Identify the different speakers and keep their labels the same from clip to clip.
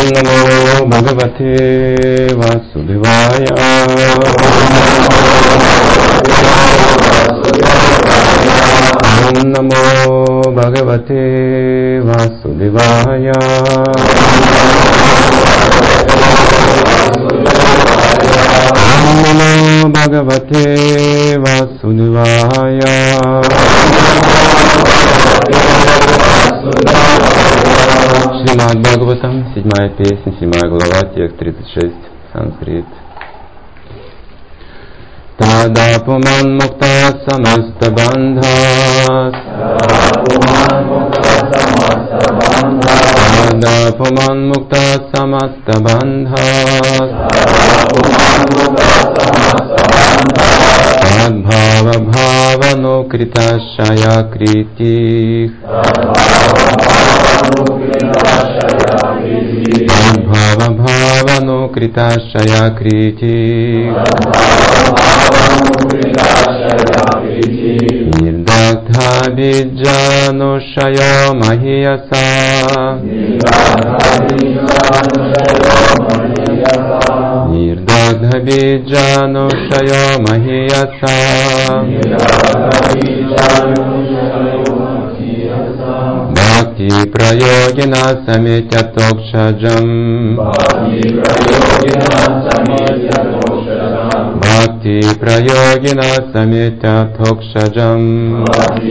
Speaker 1: Namo Bhagavate Vasudevaya. Om Namo Bhagavate Vasudevaya. Om Namo Bhagavate Vasudevaya. Шримад Бхагаватам, 7 песня, 7 глава, текст 36, санскрит. Тада пуман мукта самаста бандхас. Тада пуман мукта самаста бандхас. Тадбхава бхавано криташая критих. Тадбхава бхавано криташая критих. Нирдагдха биджанушаyo махияса. Нирдагдха биджанушаyo махияса. Бхакти прайогина самитя токшаджам. Бхакти прайогина самитя токшаджам.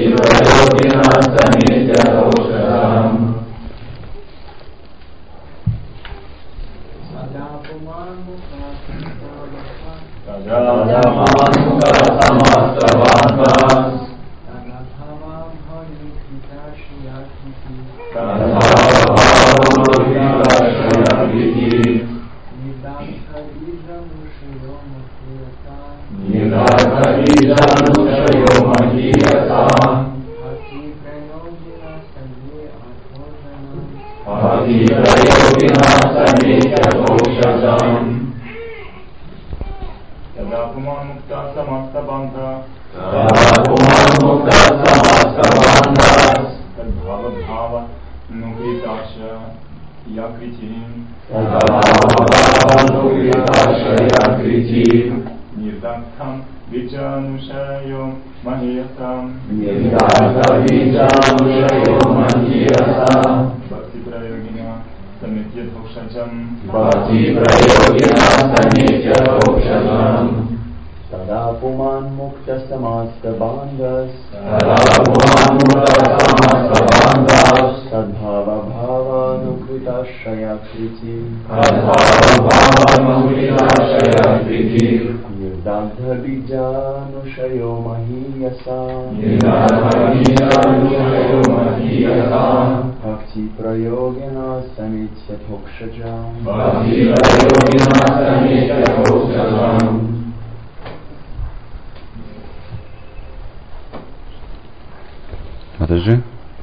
Speaker 1: Подожди.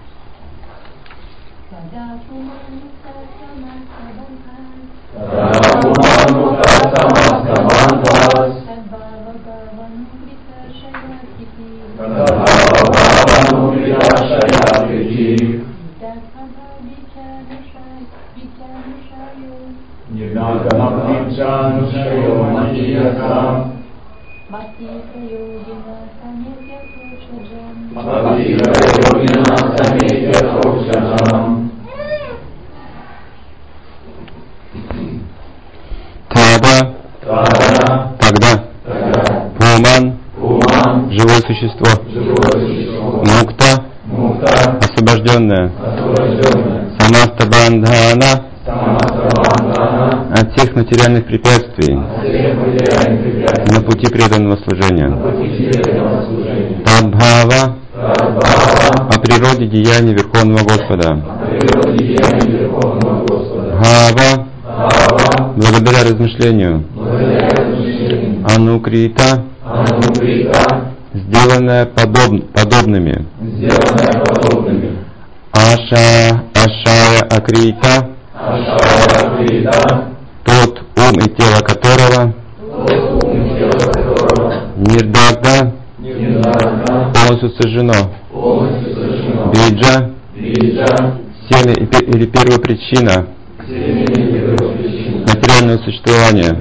Speaker 1: Живое существо. Мукта. Освобожденное. Самаста бандхана. От всех материальных препятствий. На пути преданного служения. Тадбхава. О природе деяния Верховного Господа. Бхава. Благодаря размышлению. Анукрита. Сделанное подобными. Ашая акрита. Тот ум и тело которого. Нирдагда. Полностью сожжено. Биджа. Семя или первопричина. материального существования.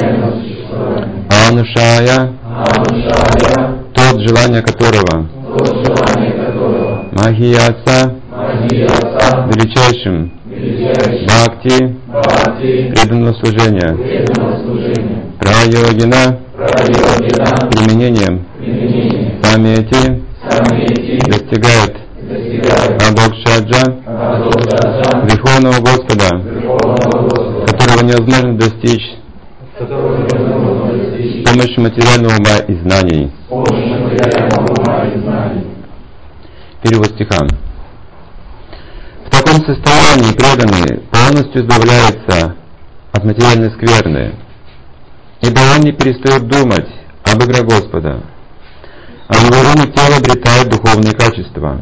Speaker 1: Анушая, тот, желание которого Махияса, величайшим Бхакти, преданного служения, Прайогина, применением, Самети, достигает Адокшаджа, Верховного Господа, которого невозможно достичь с помощью материального ума и знаний. Перевод стиха. В таком состоянии преданный полностью избавляется от материальной скверны, ибо он не перестает думать об игре Господа, а его ум и тело обретают духовные качества.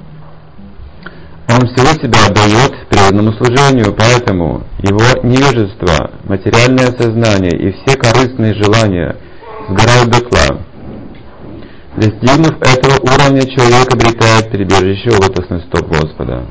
Speaker 1: Он всего себя отдает преданному служению, поэтому его невежество, материальное сознание и все корыстные желания сгорают дотла. Достигнув этого уровня, человек обретает прибежище у лотосных стоп Господа.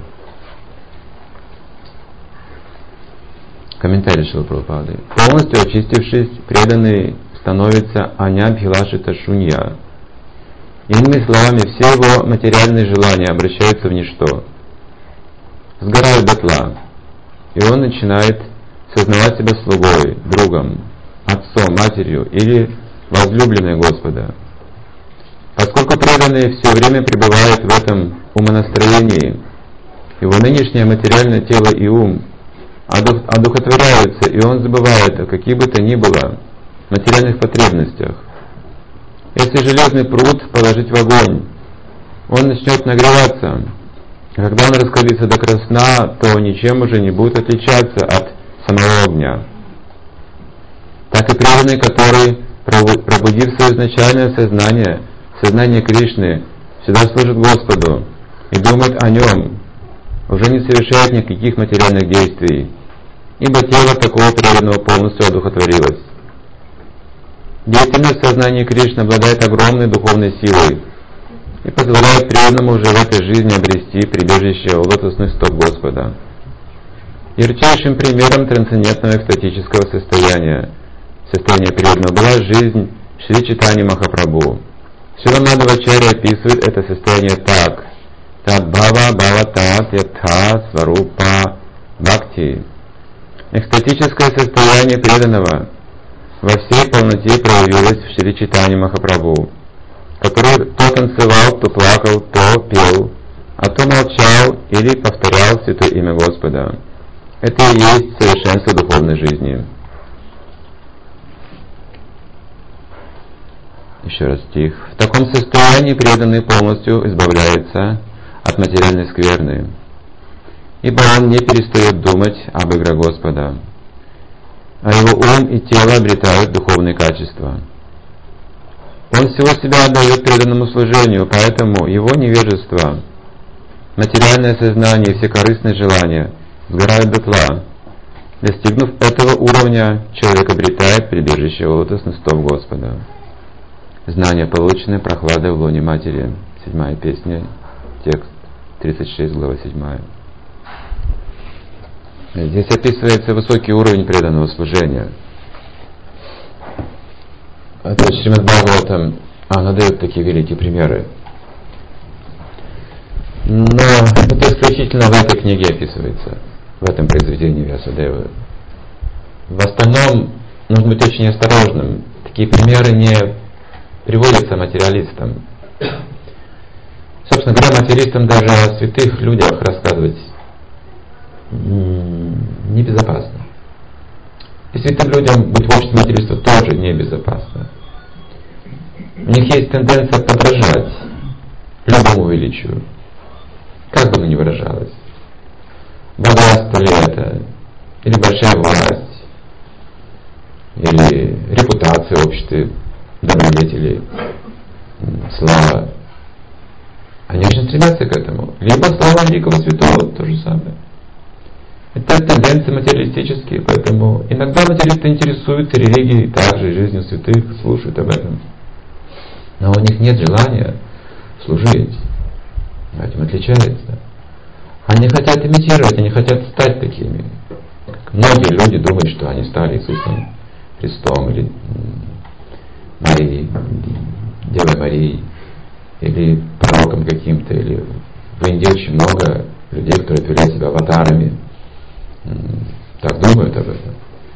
Speaker 1: Комментарий Шрилы Прабхупады. Полностью очистившись, преданный становится анябхилашита шунья. Иными словами, все его материальные желания обращаются в ничто, сгорают дотла, и он начинает сознавать себя слугой, другом, отцом, матерью или возлюбленной Господа. Поскольку преданный все время пребывает в этом умонастроении, его нынешнее материальное тело и ум одухотворяются, и он забывает о каких бы то ни было материальных потребностях. Если железный пруд положить в огонь, он начнет нагреваться, а когда он раскалится до красна, то ничем уже не будет отличаться от самого огня. Так и преданный, который, пробудив свое изначальное сознание Кришны, всегда служит Господу и думает о Нем, уже не совершает никаких материальных действий, ибо тело такого преданного полностью одухотворилось. Деятельность сознания Кришны обладает огромной духовной силой и позволяет преданному уже в этой жизни обрести прибежище у лотосных стоп Господа. Ярчайшим примером трансцендентного экстатического состояния преданного была жизнь Шри Чайтаньи Махапрабху. Шрила Мадхавачарья описывает это состояние так: Тадбхава Бхаватат Ятха Сварупа Бхакти. Экстатическое состояние преданного во всей полноте проявилось в Шри Чайтаньи Махапрабху, который то танцевал, то плакал, то пел, а то молчал или повторял святое имя Господа. Это и есть совершенство духовной жизни. Еще раз стих. В таком состоянии преданный полностью избавляется от материальной скверны, ибо он не перестает думать об игре Господа, а его ум и тело обретают духовные качества. Он всего себя отдает преданному служению, поэтому его невежество, материальное сознание и все корыстные желания сгорают дотла. Достигнув этого уровня, человек обретает прибежище у лотосных стоп Господа. Знания, полученные прохладой в лоне матери. 7 песня, текст 36, глава 7. Здесь описывается высокий уровень преданного служения. Это Шримад Бхагаватам, она дает такие великие примеры. Но это исключительно в этой книге описывается, в этом произведении Вьясадевы. В остальном нужно быть очень осторожным. Такие примеры не приводятся материалистам. Собственно говоря, материалистам даже о святых людях рассказывать небезопасно. И святым людям быть в обществе материалистов тоже небезопасно. У них есть тенденция подражать любому величию, как бы оно ни выражалось. Богатство ли это, или большая власть, или репутация в обществе, добродетели, слава. Они очень стремятся к этому. Либо слава великого святого, то же самое. Это тенденции материалистические, поэтому иногда материалисты интересуются религией, также жизнью святых, слушают об этом. Но у них нет желания служить. Этим отличается. Они хотят имитировать, они хотят стать такими, Многие люди думают, что они стали Иисусом Христом или Марией, Девой Марией, или пророком каким-то, или в Индии очень много людей, которые являют себя аватарами. Так думают об этом.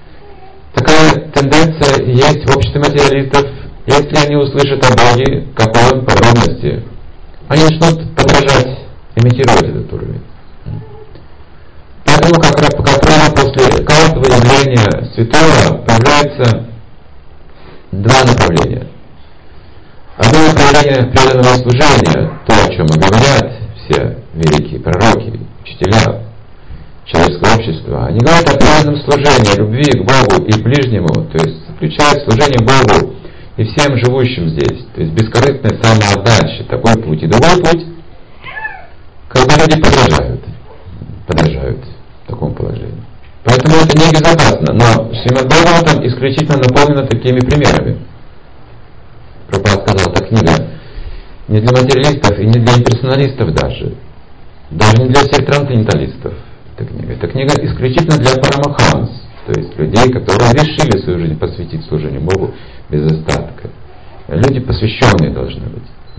Speaker 1: Такая тенденция есть в обществе материалистов. Если они услышат о Боге, какой он подробности, они начнут подражать, имитировать этот уровень. Поэтому, как правило, после каждого явления святого появляется два направления. Одно направление преданного служения, то, о чем и говорят все великие пророки, учителя человеческого общества. Они говорят о преданном служении, любви к Богу и к ближнему, то есть включает служение Богу и всем живущим здесь, то есть бескорыстной самоотдачи, такой путь. И другой путь, когда люди подражают такому положению. Поэтому это не безопасно, но Шримад Бхагаватам исключительно наполнена такими примерами. Прабхупада сказал, эта книга не для материалистов и не для имперсоналистов даже не для всех трансценденталистов. Эта книга исключительно для парамахамс, то есть людей, которые решили свою жизнь посвятить служению Богу без остатка. Люди посвященные должны быть.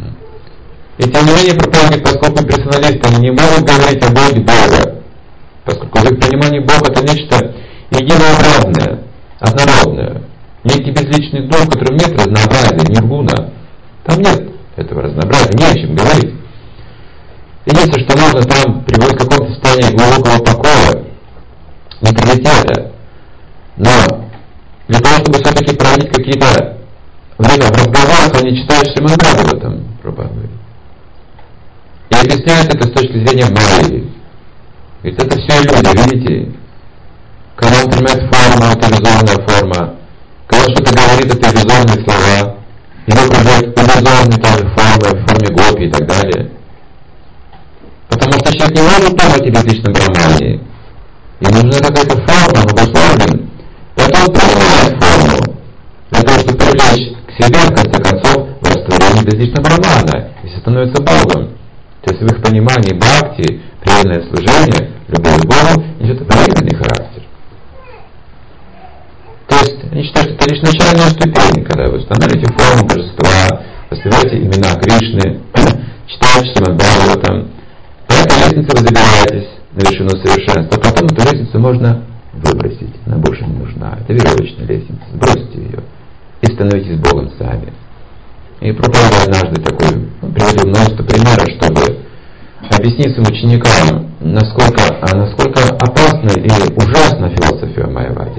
Speaker 1: И тем не менее, Прабхупада, поскольку персоналисты, они не могут говорить о Боге Бога, поскольку в их понимании Бог это нечто единообразное, однородное, некий безличный дух, в котором нет разнообразия, ниргуна. Там нет этого разнообразия, не о чем говорить. Единственное, что можно там приводить к какому-то состоянию глубокого покоя, нейтралитета. Но для того, чтобы все-таки проводить какие-то время в разговорах, они читают Шримад Бхагаватам, Прабхупада говорит. И объясняют это с точки зрения Майи. Ведь это все люди, видите? Когда он принимает форму, это иллюзорная форма. Когда что-то говорит, это иллюзорные слова. Его окружают иллюзорные тоже формы, в форме гопи и так далее. Потому что человек не может думать о безличном Брахмане. Ему нужна какая-то форма, он обусловлен. Поэтому он принимает форму. Для того, чтобы привлечь к себе, в конце концов, в растворении безличного Брахмана. И становится Богом. То есть в их понимании бхакти, преданное служение, любовь к Богу, несет временный характер. То есть они считают, что это лишь начальная ступень, когда вы устанавливаете форму божества, воспеваете имена Кришны, читаете Шримад Бхагаватам. По этой лестнице вы забираетесь на вершину совершенства, а потом эту лестницу можно выбросить, она больше не нужна. Это веревочная лестница, сбросьте ее и становитесь Богом сами. И Прабхупада однажды такой приводил множество примеров, чтобы объяснить своим ученикам, насколько опасна и ужасна философия Майявади.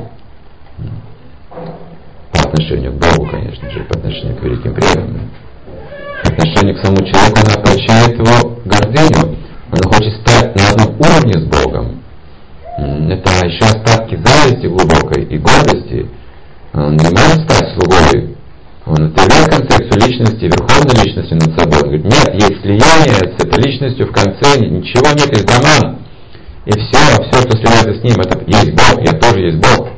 Speaker 1: По отношению к Богу, конечно же, по отношению к великим преданным. По отношению к самому человеку она прощает его гордыню. Он хочет стать на одном уровне с Богом. Это еще остатки зависти глубокой и гордости. Он не может стать слугой. Он отвергает концепцию личности, верховной личности над собой. Он говорит, нет, есть слияние с этой личностью в конце, ничего нет, есть Браман. И все, что сливается с ним, это есть Бог, я тоже есть Бог.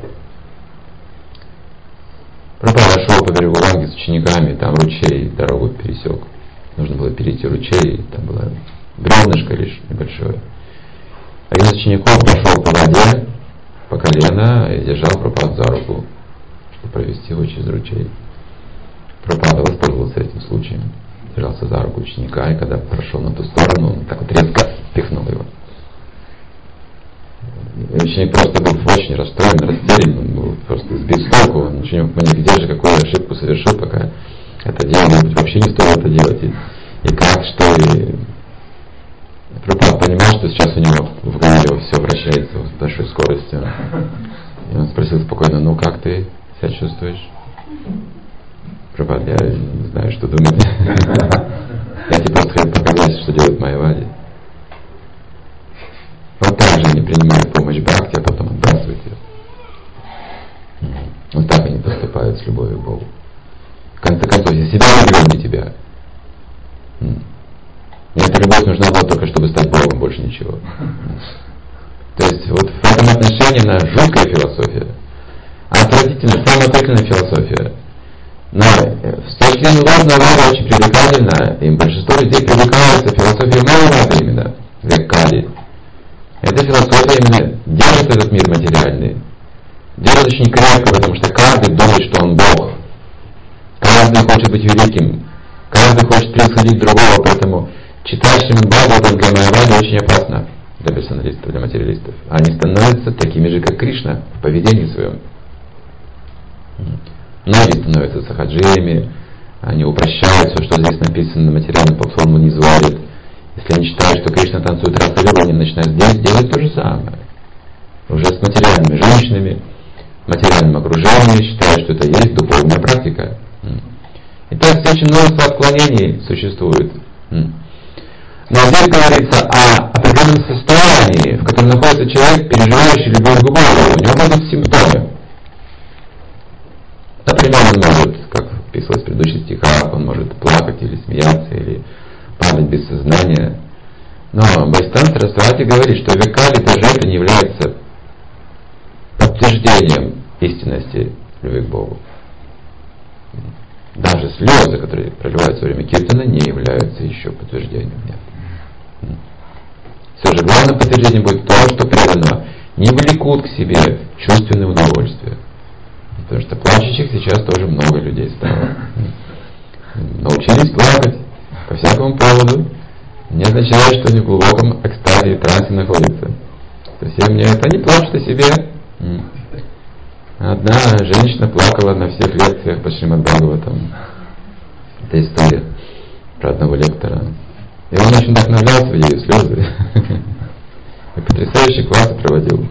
Speaker 1: Прабхупада шел по берегу Ганги с учениками, там ручей, дорогу пересек. Нужно было перейти ручей, там было бревнышко лишь небольшое. Один из учеников пошел по воде, по колено, и держал Прабхупаду за руку, чтобы провести его через ручей. Прабхупада воспользовался этим случаем, держался за руку ученика, и когда прошел на ту сторону, он так вот резко пихнул его. И ученик просто был очень расстроен, растерян, он был просто сбит с толку, он ничего не понял, где же, какую ошибку совершил, пока это делал, может быть, вообще не стоило это делать, и как, что, и Прабхупада понимал, что сейчас у него в голове все вращается с большой скоростью. И он спросил спокойно, ну как ты себя чувствуешь? Прабхупада, я не знаю, что думать. Я тебе просто хотел показать, что делает Майявади. Вот так же они принимают помощь Бхакти, а потом отбрасывают ее. Вот так они поступают с любовью к Богу. В конце концов, я себя люблю, не тебя. И эта любовь нужна была только, чтобы стать Богом, больше ничего. То есть вот в этом отношении она жуткая философия. Отвратительная, самая отвратительная философия. Но с точки зрения ложного вера очень привлекательна, и большинство людей привлекаются философией Майявади именно, век Кали. Эта философия именно держит этот мир материальный. Держит очень крепко, потому что каждый думает, что он Бог. Каждый хочет быть великим. Каждый хочет превосходить другого, поэтому читать Шримад Бхагаватам для Майявади очень опасно для персоналистов, для материалистов. Они становятся такими же, как Кришна в поведении своем. Многие становятся сахаджиями, они упрощают все, что здесь написано на материальном попсовом, не изводят. Если они считают, что Кришна танцует раса-йогу, они начинают здесь делать то же самое. Уже с материальными женщинами, материальным окружением, считают, что это есть духовная практика. Итак, очень множество отклонений существует. Но здесь говорится о определенном состоянии, в котором находится человек, переживающий любовь к Богу. У него будут симптомы. Например, он может, как описывалось в предыдущих стихах, он может плакать или смеяться, или падать без сознания. Но Вайштанв Сарасвати говорит, что Викали даже это не является подтверждением истинности любви к Богу. Даже слезы, которые проливаются во время киртана, не являются еще подтверждением. Нет. Все же главным подтверждением будет то, что преданного не влекут к себе чувственные удовольствия. Потому что плачущих сейчас тоже много людей стало. Научились плакать по всякому поводу, не означает, что они в глубоком экстазе и трансе находятся. Совсем нет. Они плачут о себе. Одна женщина плакала на всех лекциях по Шримад Бхагаватам. Это история про одного лектора. И он очень вдохновлялся в ее слезы. И потрясающие классы проводил.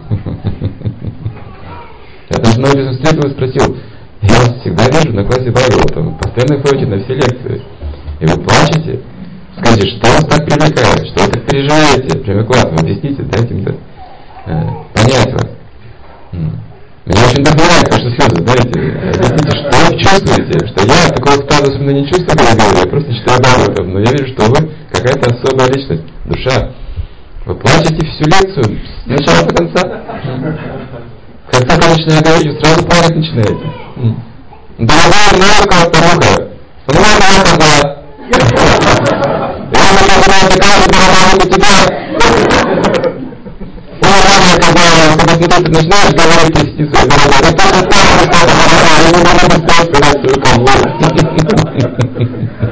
Speaker 1: Я даже на улице встретил и спросил: я вас всегда вижу на классе Бхагаватам, постоянно ходите на все лекции. И вы плачете? Скажите, что вас так привлекает? Что вы так переживаете? Прямикладно, объясните, дайте мне понять вас. Меня очень вдохновляет, конечно, слезы, знаете. Объясните, что вы чувствуете? Что я такого экстаза особенно не чувствую, когда говорю, я просто читаю Бхагаватам, но я вижу, что вы какая-то особая личность, душа. Вы плачете всю лекцию с начала до конца. Как только я начинаю говорить, вы сразу плакать начинаете. Дорогая моя старуха, самая коза. Я начинаю такая дорогая у тебя. Когда ты начинаешь говорить почти свою дорогу, ты тоже я не могу сказать свою козу.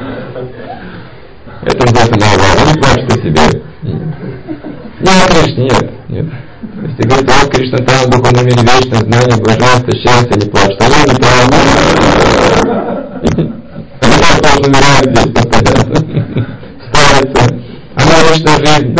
Speaker 1: Это называется Майявада, не плачет о себе. Нет, Кришна, нет. Если говорить, вот Кришна там, в духовном мире вечное знание, блаженство, счастье, не плачет. А люди правильно. Они тоже умирают здесь постоянно. Старятся. Она вечная жизнь.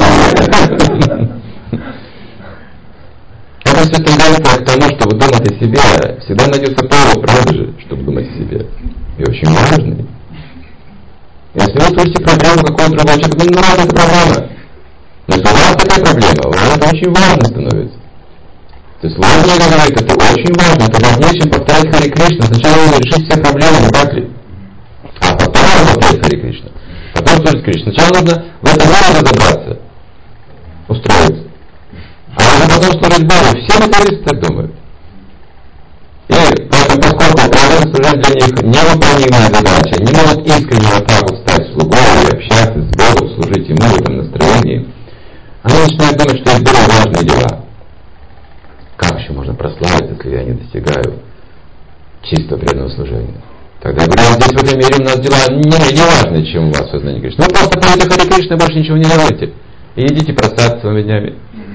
Speaker 1: Это все тенденция к тому, чтобы думать о себе. Всегда найдется повод, правда же, чтобы думать о себе. И очень важный. Если вы слышите проблему какого-то другого человека, ну ладно, это проблема. Но если у вас такая проблема, вам это очень важно становится. То есть важно говорить, это очень важно, это важнее, чем повторять Хари Кришна. Сначала нужно решить все проблемы, не так ли? А потом повторять Хари Кришна. Потом служить Кришна. Сначала нужно в этом мире разобраться, устроиться. А уже потом служить Богу. Все материалисты так думают. И поэтому, поскольку правильное служение для них невыполнимая задача, не могут искренне вот так вот стать слугой и общаться с Богом, служить Ему в этом настроении, они начинают думать, что есть более важные дела. Как еще можно прославиться, если я не достигаю чистого преданного служения? Тогда я говорю, здесь в этом мире у нас дела не важные, чем у вас в сознании Кришны. Ну просто поете Хари Кришна, больше ничего не делайте. И идите просаться своими днями.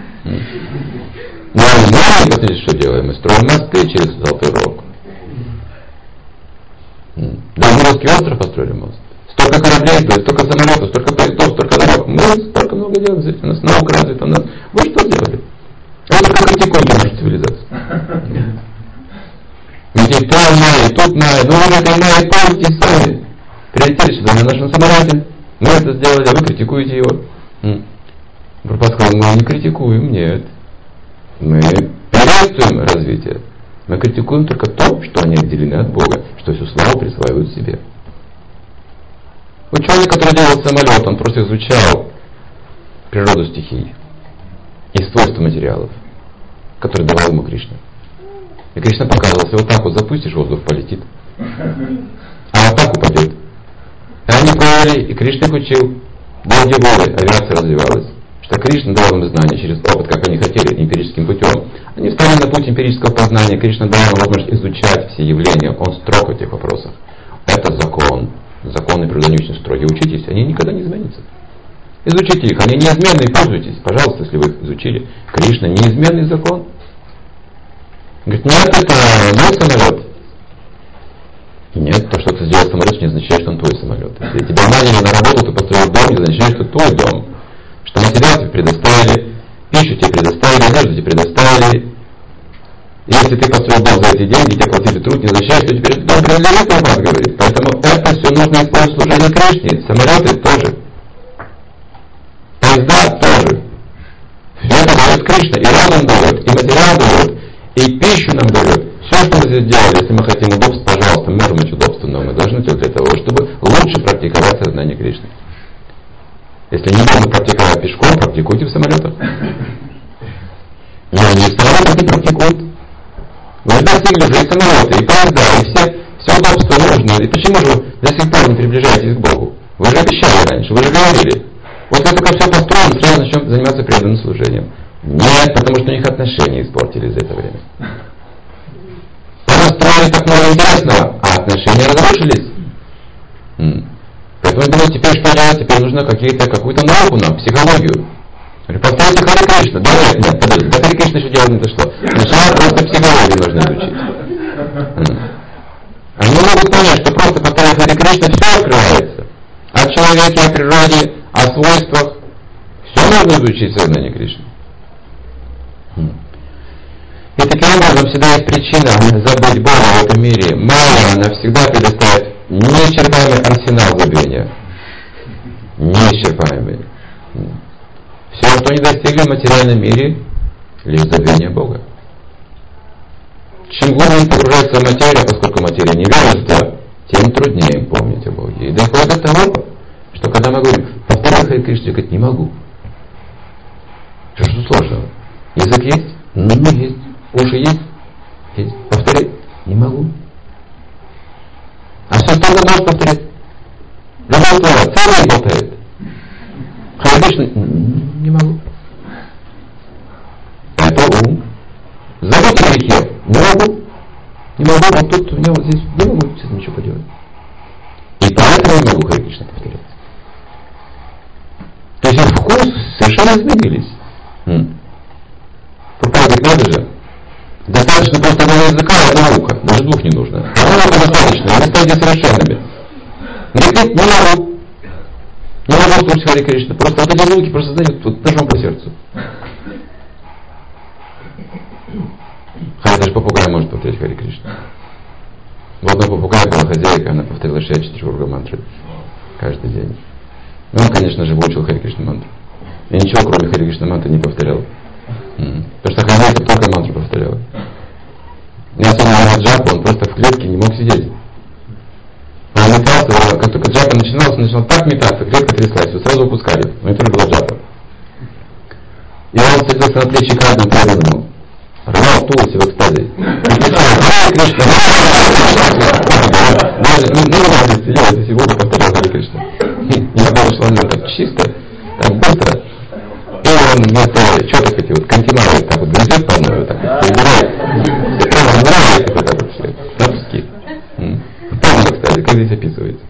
Speaker 1: Ну а мы, посмотрите, что делаем. Мы строим мосты через Золотой Рог. Да, мы Русский остров построили мост. Столько кораблей, столько самолетов, столько поездов, столько дорог. Мы столько много делаем здесь. У нас наука развита. У нас... Вы что сделали? Вы только критикуете нашу цивилизацию. Ведь и то Майя, и тут Майя. Ну вы этой Майей пользуетесь сами. Прилетели сюда на нашем самолете. Мы это сделали, а вы критикуете его. Прабхупада сказал, мы не критикуем, нет. Мы приветствуем развитие. Мы критикуем только то, что они отделены от Бога, что всю славу присваивают себе. Ученый, который делал самолет, он просто изучал природу стихий и свойства материалов, которые давал ему Кришна. И Кришна показывал, если вот так вот запустишь, воздух полетит, а вот так упадет. И они пробовали, и Кришна их учил. Долгие годы авиация развивалась. что Кришна дал им знания через опыт, как они хотели, эмпирическим путем. Они встали на путь эмпирического познания, Кришна дал им возможность изучать все явления, он строг в этих вопросах. Это закон. Законы преподания очень строгие. Учитесь, они никогда не изменятся. Изучите их, они неизменны, и пользуйтесь. Пожалуйста, если вы их изучили. Кришна неизменный закон. Говорит, нет, это мой самолет. Нет, то, что ты сделал самолет, не означает, что он твой самолет. Если тебя наняли на работу, ты построил дом, не означает, что это твой дом. Что материал тебе предоставили, пищу тебе предоставили, одежду тебе предоставили. Если ты построил дом за эти деньги, тебе платили труд, не означает, что теперь дом принадлежит вам, говорит. Поэтому это все нужно использовать в служении Кришне. Самолеты тоже. Поезда тоже. Все это дает Кришна. И разум дает, и материал дает, и пищу нам дает. Все, что мы здесь делали, если мы хотим удобств, пожалуйста, мы можем иметь удобства, но мы должны делать для того, чтобы лучше практиковать сознание Кришны. Если не можно практиковать пешком, практикуйте в самолетах. Но они в самолетах не практикуют. Вы достигли уже и самолеты, и поезда, и все удобства нужно. И почему же до сих пор не приближаетесь к Богу? Вы же обещали раньше, вы же говорили. Вот как только все построено, сразу начнем заниматься преданным служением. Нет, потому что у них отношения испортились за это время. Построили так много интересного, а отношения разрушились. Поэтому я думаю, теперь что делать? Теперь нужно какую-то науку нам, психологию. Поставьте Хари Кришна. Да нет, подожди, до Хари Кришна еще дело не дошло. Сначала просто психологию нужно изучить. Они могут понять, что просто поставив Хари Кришна, все открывается. О человеке, о природе, о свойствах. Все можно изучить сознание Кришны. И таким образом всегда есть причина забыть Бога в этом мире. Майя, она всегда предоставит неисчерпаемый арсенал забвения. Неисчерпаемый. Все, что они достигли в материальном мире, лишь забвение Бога. Чем глубже он погружается в материю, поскольку материя невежество, тем труднее им помнить о Боге. И доходит до того, что когда мы говорим, повторяй Хари Кришна, говорит, не могу. Что ж тут сложного? Язык есть? Ну, есть. Уши есть? Есть. Повторяй. Не могу. А все остальное может повторять. Любое слово. Целое болтает. Хари Кришна не могу. Это ум. Забудь о грехе. Не могу. Не могу. Вот тут у меня вот здесь не могу с этим ничего поделать. И поэтому не могу Хари Кришна повторять. То есть их вкус совершенно изменились. Говорит, надо же. Достаточно просто одного языка и одного уха. Даже двух не нужно. Одного уха достаточно. Вы станете совершенными. Говорит, не могу. Не могу слушать Хари Кришна. Просто вот эти звуки просто дают вот ножом по сердцу. Хотя даже попугай может повторять Хари Кришна. У одного попугая была хозяйка, она повторила 64 круга мантры каждый день. Но он, конечно же, выучил Хари Кришна мантру. И ничего, кроме Хари Кришна мантры, не повторял. Потому что хозяйка только мантру повторяла. И особенно джапа, он просто в клетке не мог сидеть. Он метался, как только джапа начиналась, он начинал так метаться, клетка тряслась, его сразу упускали. Но это была джапа. И он садился на плечи каждому преданному, рвал туловище в экстазе. И кричал, Хари Кришна, я 10 секунд повторял Хари Кришна. Я думал, что он так чисто, так быстро. И он вместо четок эти вот кантимары так вот грызет по мной, так вот собирает. Прямо нравится вот так вот все. Запуски. Полно, кстати, как здесь описывается.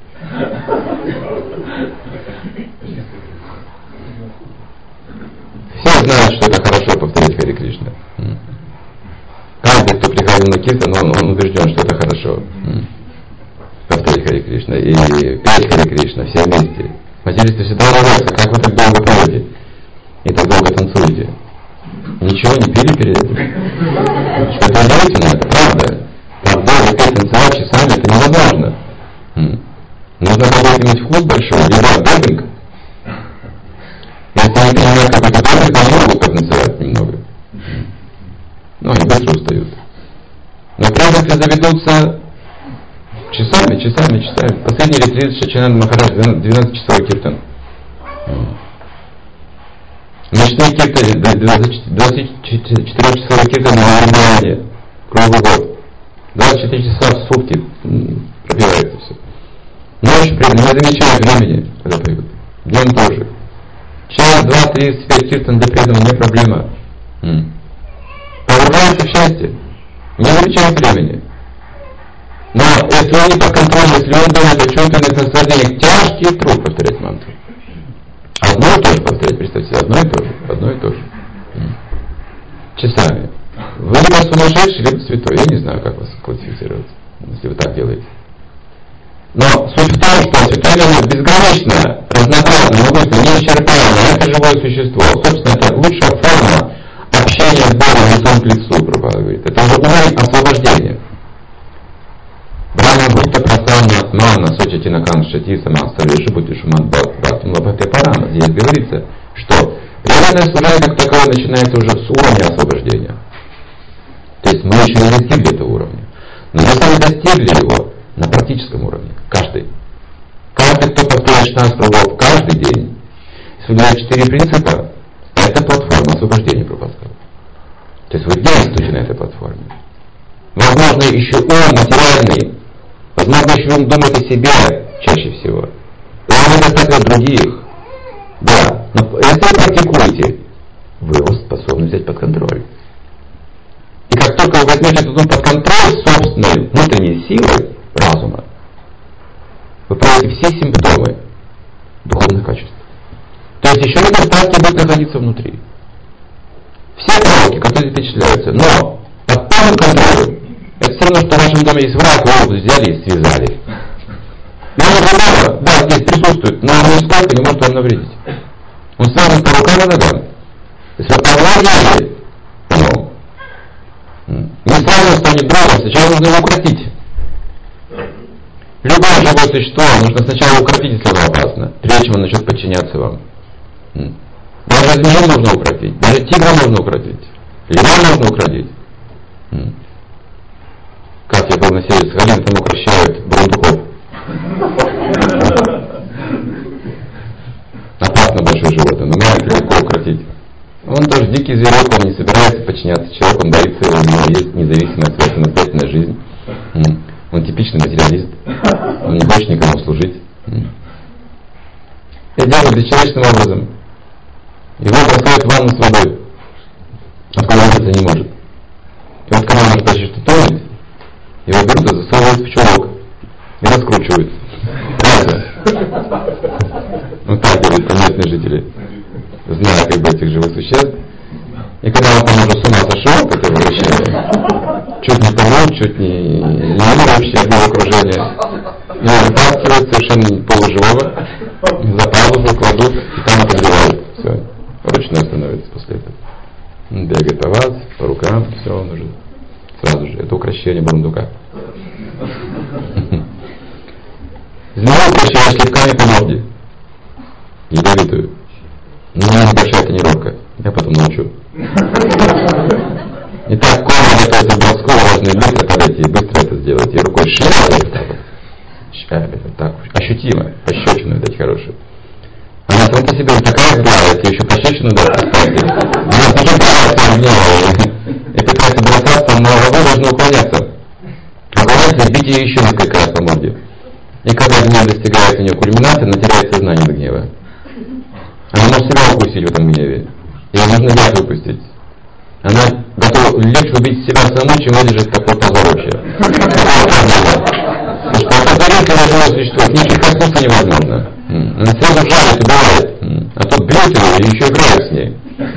Speaker 1: Все знают, что это хорошо повторять Хари Кришна. Каждый, кто приходил на киртан, он убежден, что это хорошо. Повторять Хари Кришна и петь Хари Кришна все вместе. Материалисты всегда удивляются, как вы так долго поете и так долго танцуете. Ничего не пили перед этим. Что это удивительно, это правда. Так долго петь, танцевать часами, это невозможно. Нужно было иметь вкус большой, либо допинг. Если они понимают какой-то допинг, то они могут потанцевать немного. Но они быстро устают. Но в принципе заведутся часами. Последний ретрит Шачананда Махарадж 12-часовой киртан. Ночные киртаны, 24-часовой киртан на Вриндаване, круглый год. 24 часа в сутки пропивается все. Ночь не замечают времени, когда поют. Днем тоже. Час, 2, 35 Киртан для преданного не проблема. Погружается в счастье. Не замечает времени. Но если он не под контролем, если он думает о чувственных наслаждениях, тяжкий труд повторять мантру. Одно и то же повторять, представьте, одно и то же. Часами. Вы либо сумасшедший, либо святой. Я не знаю, как вас классифицировать, если вы так делаете. Но суть в том, что святой Леонид безгранично, разнообразно, могутно, неисчерпаемо. Это живое существо. Собственно, это лучшая форма общения с Богом лицом к лицу, Прабхупада говорит. Это уже уровень освобождения. Брахма Бхутта Прасанна Атмана Сочатина Каншати Самастави Шубути Шумат Бхаттам Лабхате Парама. Здесь говорится, что преданное служение как таковое начинается уже с уровня освобождения. То есть мы еще не достигли этого уровня. Но мы сами достигли его на практическом уровне. Каждый, кто повторяет 16 кругов каждый день, соблюдает 4 принципа, это платформа освобождения, Прабхупада сказал. То есть вы действуете на этой платформе. Возможно, еще ум материальный, возможно, еще ум думает о себе чаще всего. И он недостаточно других. Да, но если вы практикуете, вы его способны взять под контроль. И как только вы возьмете этот ум под контроль собственной внутренней силой разума, вы проявите все симптомы духовных качеств. То есть еще недостатки будут находиться внутри. Все пороки, которые впечатляются, но под полным контролем. Это все равно, что в вашем доме есть враг, вы его взяли и связали. И он да, здесь присутствует, но он нисколько не может вам навредить. Он связан по рукам и ногам. То есть вы овладели, не сразу станет другом, сначала нужно его укротить. Любое живое существо нужно сначала укротить, если оно опасно, прежде чем он начнет подчиняться вам. Даже змею нужно укротить, даже тигра нужно укротить, льва нужно укротить. Как я был на севере Сахалина, там укрощают бурундуков. Опасно большое животное, но маленький легко укротить. Он тоже дикий зверек, он не собирается подчиняться человеку, он боится его, у него есть независимая своя самостоятельная жизнь. Он типичный материалист, он не хочет никому служить. И делает бесчеловечным образом. Его бросают в ванну с водой, откуда он выбраться не может. И вот когда он может почти что тонет, его берут и засовывают в чулок и раскручивают. Правда? Вот так делают местные жители, зная как бы этих живых существ. И когда он там уже с ума сошел, как это вращение, чуть не помог, чуть не вообще было окружение, его вытаскивают совершенно полуживого, за пазуху кладут и там отогревают. Все. Ручной становится после этого. Он бегает по вас, по рукам, все, он уже сразу же. Это укрощение бурундука. Змею укрощают шлепками по морде. Ядовитую. Но у меня небольшая тренировка. Я потом научу. Итак, кома готовится броску, важно быстро подойти, быстро это сделать. И рукой шляпать так ощутимо, пощечину дать хорошую. Она сама по себе такая злая, если еще пощечину дать, представьте. Она пожирается гнева и пытается бросаться, но вы должны уклоняться. Уклоняться и бить ее еще несколько раз по морде. И когда гнев достигает у нее кульминации, она теряет сознание от гнева. Она может себя укусить в этом гневе. Ей нужно яд выпустить. Она готова легче убить себя саму, чем выдержать такой позор вообще. Потому что это таинственное живое существо, к ней прикоснуться невозможно. Она сразу жалит, убивает. А тут бьет его и еще играет с ней.